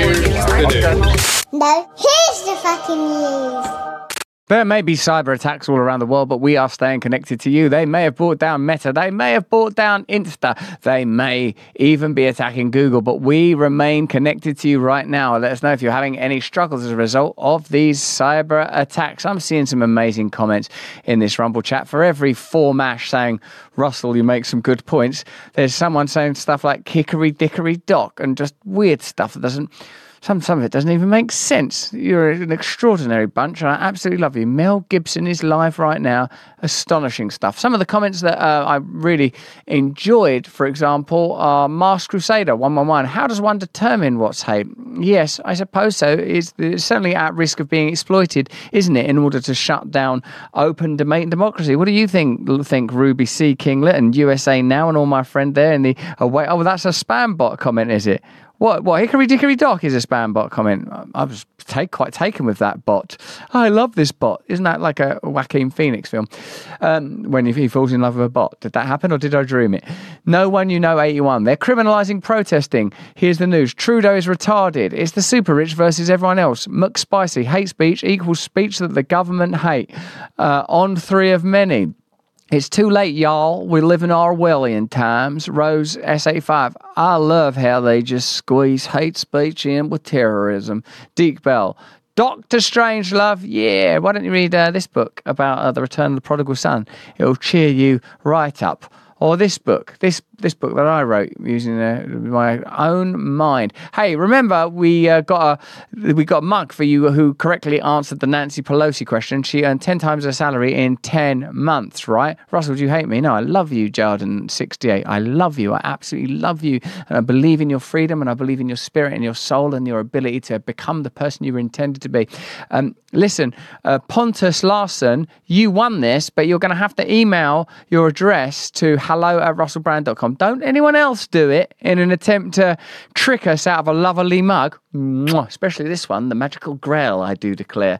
News. No, here's the fucking news. There may be cyber attacks all around the world, but we are staying connected to you. They may have brought down Meta. They may have brought down Insta. They may even be attacking Google, but we remain connected to you right now. Let us know if you're having any struggles as a result of these cyber attacks. I'm seeing some amazing comments in this Rumble chat. For every 4 mash saying, Russell, you make some good points, there's someone saying stuff like kickery dickery dock and just weird stuff that doesn't... Some of it doesn't even make sense. You're an extraordinary bunch, and I absolutely love you. Mel Gibson is live right now. Astonishing stuff. Some of the comments that I really enjoyed, for example, are Masked Crusader 111. How does one determine what's hate? Yes, I suppose so. It's certainly at risk of being exploited, isn't it, in order to shut down open debate and democracy? What do you think, Ruby C. Kinglet and USA Now and all my friend there in the away? Oh, that's a spam bot comment, is it? What? Hickory Dickory Dock is a spam bot comment. I was quite taken with that bot. I love this bot. Isn't that like a Joaquin Phoenix film? When he falls in love with a bot. Did that happen or did I dream it? No One You Know 81. They're criminalising protesting. Here's the news. Trudeau is retarded. It's the super rich versus everyone else. McSpicy. Hate speech equals speech that the government hate. On 3 of many. It's too late, y'all. We live in Orwellian times. Rose S85. I love how they just squeeze hate speech in with terrorism. Deke Bell. Dr. Strangelove. Yeah. Why don't you read this book about the return of the prodigal son? It'll cheer you right up. Or this book, this book that I wrote using my own mind. Hey, remember we got a mug for you who correctly answered the Nancy Pelosi question. She earned 10 times her salary in 10 months, right? Russell, do you hate me? No, I love you, Jarden68. I love you. I absolutely love you. And I believe in your freedom and I believe in your spirit and your soul and your ability to become the person you were intended to be. Listen, Pontus Larson, you won this, but you're going to have to email your address to hello@russellbrand.com. Don't anyone else do it in an attempt to trick us out of a lovely mug. Especially this one, the magical grail, I do declare.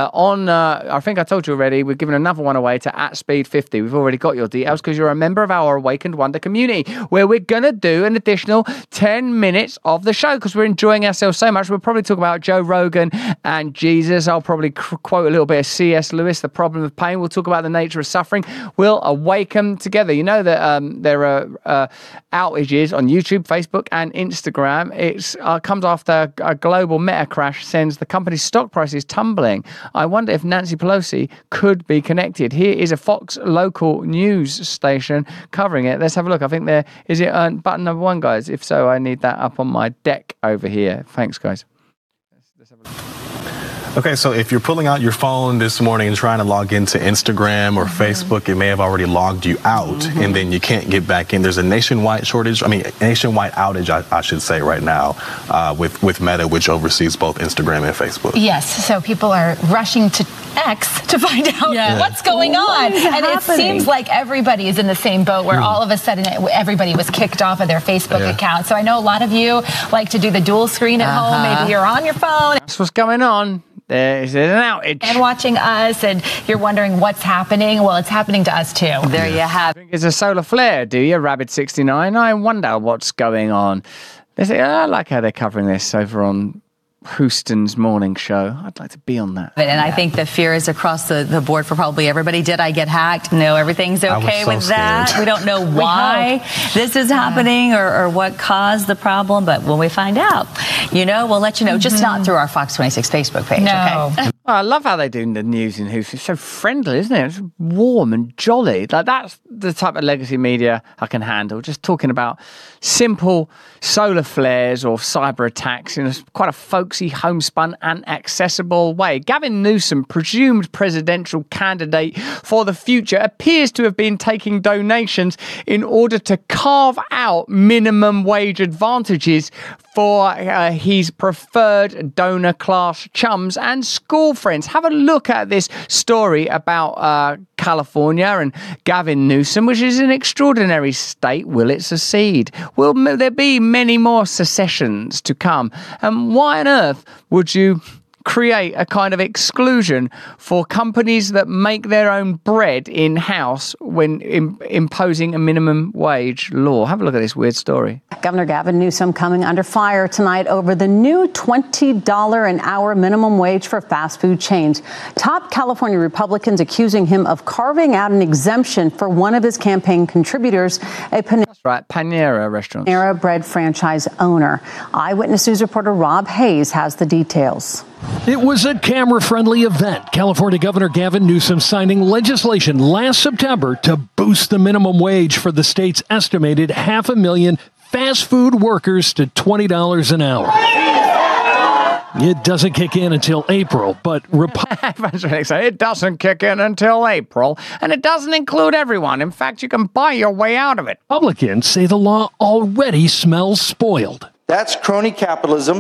I think I told you already, we're giving another one away to @Speed50. We've already got your details because you're a member of our Awakened Wonder community, where we're going to do an additional 10 minutes of the show because we're enjoying ourselves so much. We'll probably talk about Joe Rogan and Jesus. I'll probably quote a little bit of C.S. Lewis, The Problem of Pain. We'll talk about the nature of suffering. We'll awaken together. You know that there are outages on YouTube, Facebook, and Instagram. It comes after a global meta crash sends the company's stock prices tumbling. I wonder if Nancy Pelosi could be connected. Here is a Fox local news station covering it. Let's have a look. I think is it button number 1, guys? If so, I need that up on my deck over here. Thanks, guys. Let's have a look. Okay, so if you're pulling out your phone this morning and trying to log into Instagram or Facebook, it may have already logged you out and then you can't get back in. There's a nationwide outage, I should say, right now with Meta, which oversees both Instagram and Facebook. Yes, so people are rushing to X to find out what's going on. And it seems like everybody is in the same boat where all of a sudden everybody was kicked off of their Facebook account. So I know a lot of you like to do the dual screen at home. Maybe you're on your phone. That's what's going on. There's an outage. And watching us, and you're wondering what's happening. Well, it's happening to us too. There you have it. It's a solar flare, do you, Rabbit69? I wonder what's going on. I like how they're covering this over on Houston's morning show. I'd like to be on that. And I think the fear is across the board for probably everybody. Did I get hacked? No, everything's okay with that. We don't know why this is happening or what caused the problem, but when we find out, we'll let you know. Just not through our Fox 26 Facebook page. No. Okay? I love how they do the news in Houston. It's so friendly, isn't it? It's warm and jolly. Like, that's the type of legacy media I can handle. Just talking about simple solar flares or cyber attacks in quite a folksy, homespun and accessible way. Gavin Newsom, presumed presidential candidate for the future, appears to have been taking donations in order to carve out minimum wage advantages for his preferred donor class chums and school friends. Have a look at this story about California and Gavin Newsom, which is an extraordinary state. Will it secede? Will there be many more secessions to come? And why on earth would you create a kind of exclusion for companies that make their own bread in-house when imposing a minimum wage law? Have a look at this weird story. Governor Gavin Newsom coming under fire tonight over the new $20 an hour minimum wage for fast food chains. Top California Republicans accusing him of carving out an exemption for one of his campaign contributors, a Panera restaurant. Panera Bread franchise owner. Eyewitness News reporter Rob Hayes has the details. It was a camera-friendly event. California Governor Gavin Newsom signing legislation last September to boost the minimum wage for the state's estimated 500,000 fast food workers to $20 an hour. It doesn't kick in until April, but it doesn't kick in until April, and it doesn't include everyone. In fact, you can buy your way out of it. Republicans say the law already smells spoiled. That's crony capitalism.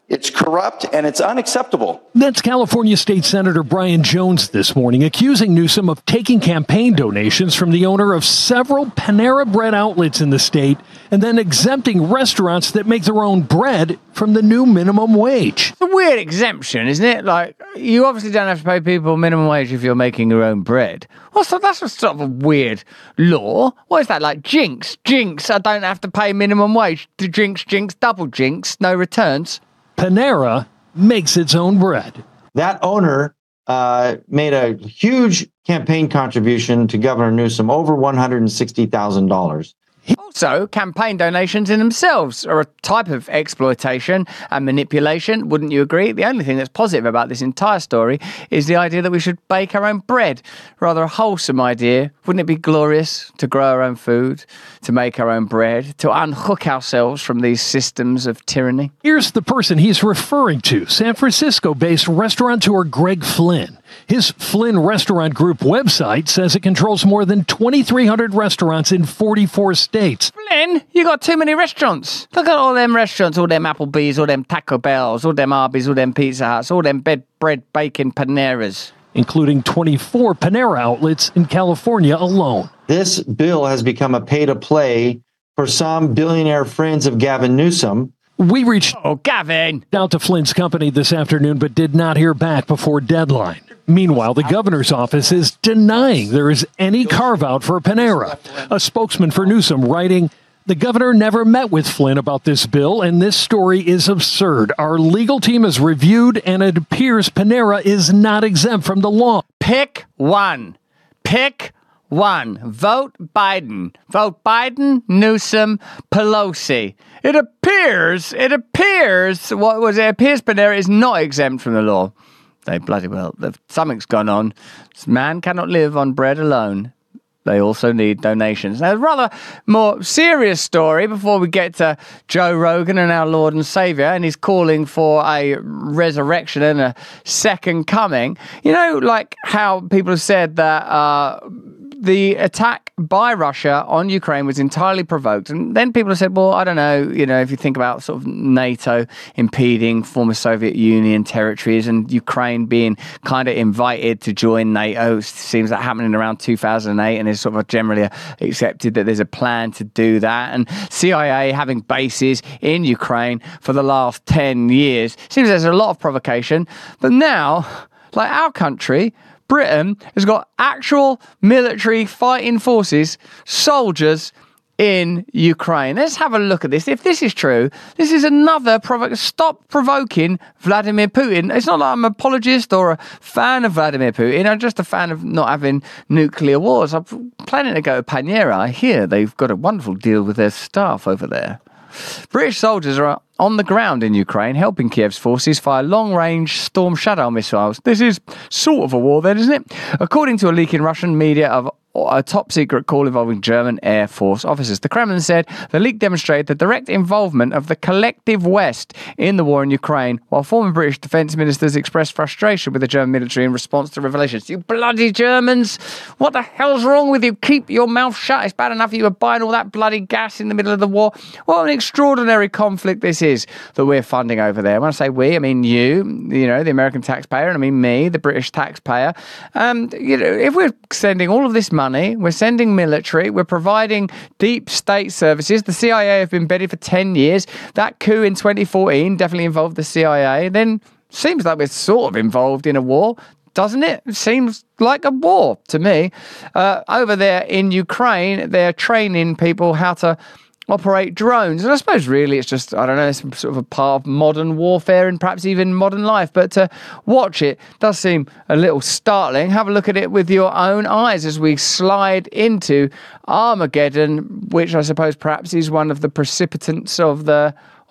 It's corrupt and it's unacceptable. That's California State Senator Brian Jones this morning, accusing Newsom of taking campaign donations from the owner of several Panera Bread outlets in the state and then exempting restaurants that make their own bread from the new minimum wage. It's a weird exemption, isn't it? Like, you obviously don't have to pay people minimum wage if you're making your own bread. That's a sort of a weird law. What is that, like jinx? Jinx, I don't have to pay minimum wage. Jinx, double jinx, no returns. Panera makes its own bread. That owner made a huge campaign contribution to Governor Newsom, over $160,000. Also, campaign donations in themselves are a type of exploitation and manipulation. Wouldn't you agree? The only thing that's positive about this entire story is the idea that we should bake our own bread. Rather a wholesome idea. Wouldn't it be glorious to grow our own food, to make our own bread, to unhook ourselves from these systems of tyranny? Here's the person he's referring to, San Francisco-based restaurateur Greg Flynn. His Flynn Restaurant Group website says it controls more than 2,300 restaurants in 44 states. Flynn, you got too many restaurants. Look at all them restaurants, all them Applebee's, all them Taco Bells, all them Arby's, all them Pizza Huts, all them bread, bacon, Paneras. Including 24 Panera outlets in California alone. This bill has become a pay-to-play for some billionaire friends of Gavin Newsom. We reached Gavin out to Flynn's company this afternoon, but did not hear back before deadline. Meanwhile, the governor's office is denying there is any carve-out for Panera. A spokesman for Newsom writing, "The governor never met with Flynn about this bill, and this story is absurd. Our legal team has reviewed, and it appears Panera is not exempt from the law." Pick one. Pick one. Vote Biden. Vote Biden, Newsom, Pelosi. It appears Panera is not exempt from the law. They bloody well, something's gone on. Man cannot live on bread alone. They also need donations. Now, a rather more serious story before we get to Joe Rogan and our Lord and Saviour, and he's calling for a resurrection and a second coming. You know, like how people have said that the attack by Russia on Ukraine was entirely provoked. And then people have said, well, I don't know, if you think about sort of NATO impeding former Soviet Union territories and Ukraine being kind of invited to join NATO, it seems that happening around 2008 and is sort of generally accepted that there's a plan to do that. And CIA having bases in Ukraine for the last 10 years. Seems there's a lot of provocation. But now, like our country, Britain has got actual military fighting forces, soldiers in Ukraine. Let's have a look at this. If this is true, this is another stop provoking Vladimir Putin. It's not that I'm an apologist or a fan of Vladimir Putin. I'm just a fan of not having nuclear wars. I'm planning to go to Panera. I hear they've got a wonderful deal with their staff over there. British soldiers are on the ground in Ukraine, helping Kiev's forces fire long-range Storm Shadow missiles. This is sort of a war then, isn't it? According to a leak in Russian media of a top-secret call involving German Air Force officers, the Kremlin said the leak demonstrated the direct involvement of the collective West in the war in Ukraine, while former British defence ministers expressed frustration with the German military in response to revelations. You bloody Germans! What the hell's wrong with you? Keep your mouth shut. It's bad enough you were buying all that bloody gas in the middle of the war. What an extraordinary conflict this is that we're funding over there. When I say we, I mean you know, the American taxpayer, and I mean me, the British taxpayer. If we're sending all of this money, we're sending military, we're providing deep state services. The CIA have been embedded for 10 years. That coup in 2014 definitely involved the CIA. Then seems like we're sort of involved in a war, doesn't it? It seems like a war to me. Over there in Ukraine, they're training people how to operate drones. And I suppose really it's just, I don't know, it's sort of a part of modern warfare and perhaps even modern life. But to watch it does seem a little startling. Have a look at it with your own eyes as we slide into Armageddon, which I suppose perhaps is one of the precipitants of the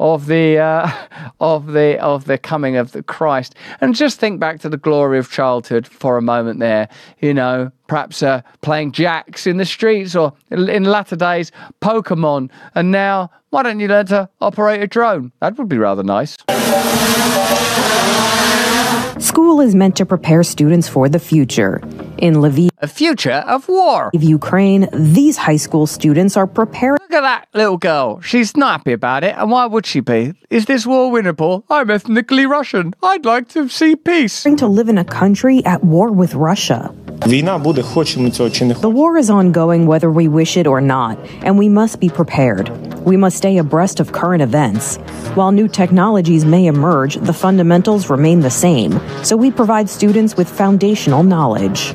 coming of the Christ. And just think back to the glory of childhood for a moment there, perhaps playing jacks in the streets, or in latter days, Pokemon. And now, why don't you learn to operate a drone? That would be rather nice. School is meant to prepare students for the future. In Lviv, a future of war. Ukraine, these high school students are preparing. Look at that little girl. She's not happy about it. And why would she be? Is this war winnable? I'm ethnically Russian. I'd like to see peace. To live in a country at war with Russia. The war is ongoing whether we wish it or not, and we must be prepared. We must stay abreast of current events. While new technologies may emerge, the fundamentals remain the same, so we provide students with foundational knowledge.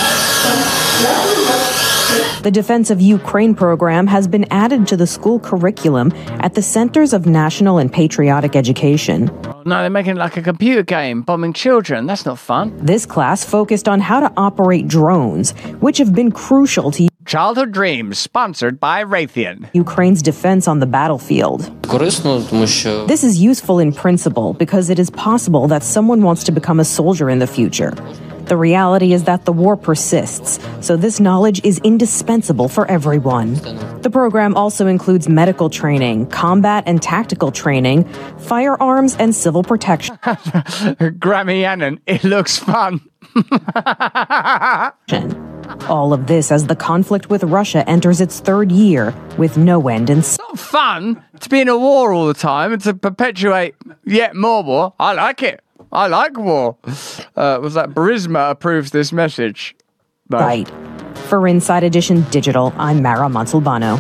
The Defense of Ukraine program has been added to the school curriculum at the Centers of National and Patriotic Education. No, they're making it like a computer game, bombing children. That's not fun. This class focused on how to operate drones, which have been crucial to Childhood Dreams, sponsored by Raytheon. Ukraine's defense on the battlefield. This is useful in principle because it is possible that someone wants to become a soldier in the future. The reality is that the war persists, so this knowledge is indispensable for everyone. The program also includes medical training, combat and tactical training, firearms, and civil protection. Grammy Annan, it looks fun. All of this as the conflict with Russia enters its third year with no end in sight. It's not fun to be in a war all the time and to perpetuate yet more war. I like it. I like war. Was that Burisma approves this message? No. Right. For Inside Edition Digital, I'm Mara Montalbano.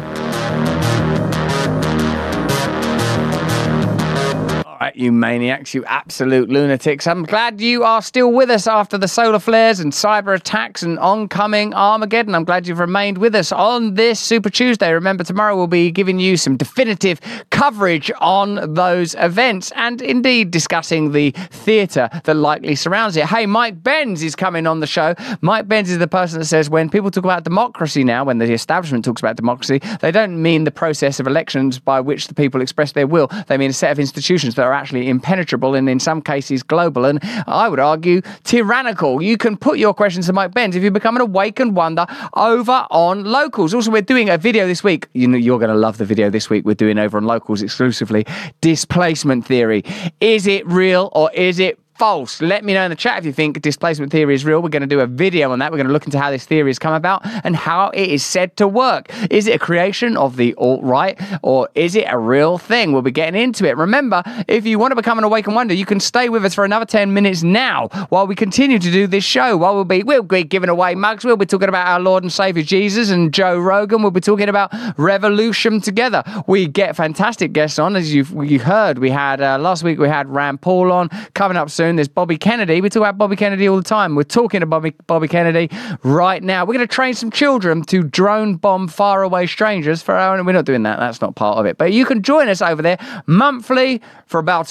You maniacs, you absolute lunatics. I'm glad you are still with us after the solar flares and cyber attacks and oncoming Armageddon. I'm glad you've remained with us on this Super Tuesday. Remember, tomorrow we'll be giving you some definitive coverage on those events and indeed discussing the theatre that likely surrounds it. Hey, Mike Benz is coming on the show. Mike Benz is the person that says when people talk about democracy now, when the establishment talks about democracy, they don't mean the process of elections by which the people express their will. They mean a set of institutions that are actually impenetrable and in some cases global and I would argue tyrannical. You can put your questions to Mike Benz if you become an Awakened Wonder over on Locals. Also, we're doing a video this week. You know, you're going to love the video this week we're doing over on Locals exclusively. Displacement theory. Is it real or is it false? Let me know in the chat if you think displacement theory is real. We're going to do a video on that. We're going to look into how this theory has come about and how it is said to work. Is it a creation of the alt-right or is it a real thing? We'll be getting into it. Remember, if you want to become an Awakened Wonder, you can stay with us for another 10 minutes now while we continue to do this show. While we'll be giving away mugs. We'll be talking about our Lord and Savior Jesus and Joe Rogan. We'll be talking about revolution together. We get fantastic guests on. As you heard, we had last week we had Rand Paul on. Coming up soon, there's Bobby Kennedy. We talk about Bobby Kennedy all the time. We're talking to Bobby Kennedy right now. We're going to train some children to drone bomb faraway strangers for our own. We're not doing that. That's not part of it. But you can join us over there monthly for about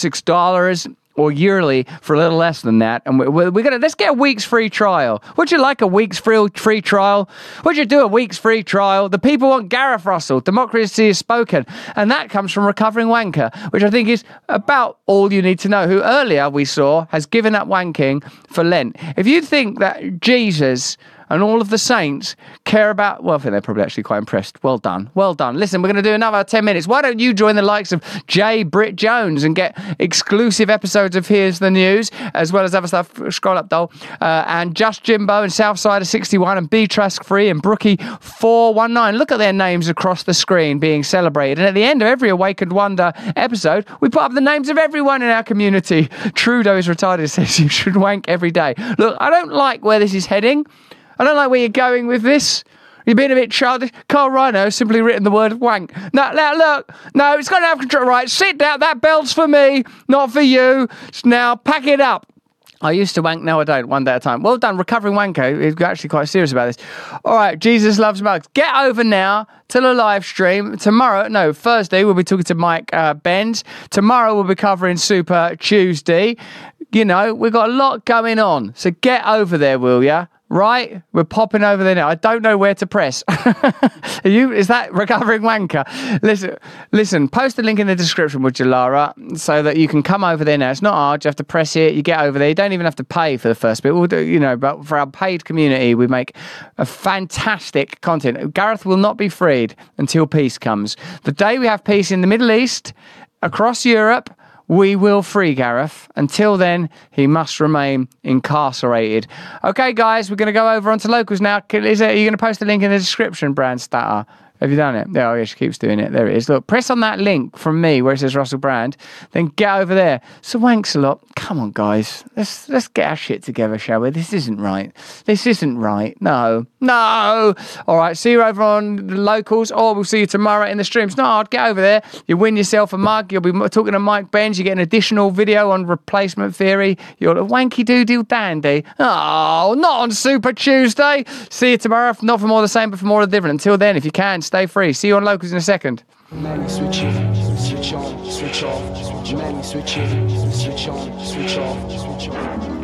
$6 or yearly for a little less than that. And we're gonna let's get a week's free trial. Would you like a week's free trial? Would you do a week's free trial? The people want Gareth Russell. Democracy is spoken. And that comes from Recovering Wanker, which I think is about all you need to know, who earlier we saw has given up wanking for Lent. If you think that Jesus and all of the saints care about... Well, I think they're probably actually quite impressed. Well done. Well done. Listen, we're going to do another 10 minutes. Why don't you join the likes of Jay Britt Jones and get exclusive episodes of Here's the News, as well as other stuff. Scroll up, doll. And Just Jimbo and Southsider 61 and B Trask Free and Brookie 419. Look at their names across the screen being celebrated. And at the end of every Awakened Wonder episode, we put up the names of everyone in our community. Trudeau is retarded, says you should wank every day. Look, I don't like where this is heading. I don't like where you're going with this. You're being a bit childish. Carl Rhino has simply written the word wank. Now, look. No, it's got to have control. Right, sit down. That bell's for me, not for you. Now, pack it up. I used to wank, now I don't, one day at a time. Well done, Recovering Wanker. He's actually quite serious about this. All right, Jesus Loves Mugs. Get over now to the live stream. Thursday, we'll be talking to Mike Benz. Tomorrow, we'll be covering Super Tuesday. You know, we've got a lot going on. So get over there, will ya? Right? We're popping over there now. I don't know where to press. Is that Recovering Wanker? Listen, post the link in the description, would you, Lara? So that you can come over there now. It's not hard. You have to press it. You get over there. You don't even have to pay for the first bit. We'll do, but for our paid community, we make a fantastic content. Gareth will not be freed until peace comes. The day we have peace in the Middle East, across Europe, we will free Gareth. Until then, he must remain incarcerated. Okay, guys, we're going to go over onto locals now. Are you going to post the link in the description, Brand Statter? Have you done it? Oh, yeah, she keeps doing it. There it is. Look, press on that link from me where it says Russell Brand, then get over there. So wanks a lot. Come on, guys. Let's get our shit together, shall we? This isn't right. This isn't right. No. All right, see you over on the locals, or we'll see you tomorrow in the streams. No, I'd get over there. You win yourself a mug. You'll be talking to Mike Benz. You get an additional video on replacement theory. You're a wanky doodle dandy. Oh, not on Super Tuesday. See you tomorrow. Not for more of the same, but for more of the different. Until then, if you can, stay free. See you on locals in a second. Switch in, switch on, switch off, switch on, switch in, switch on, switch off, switch on.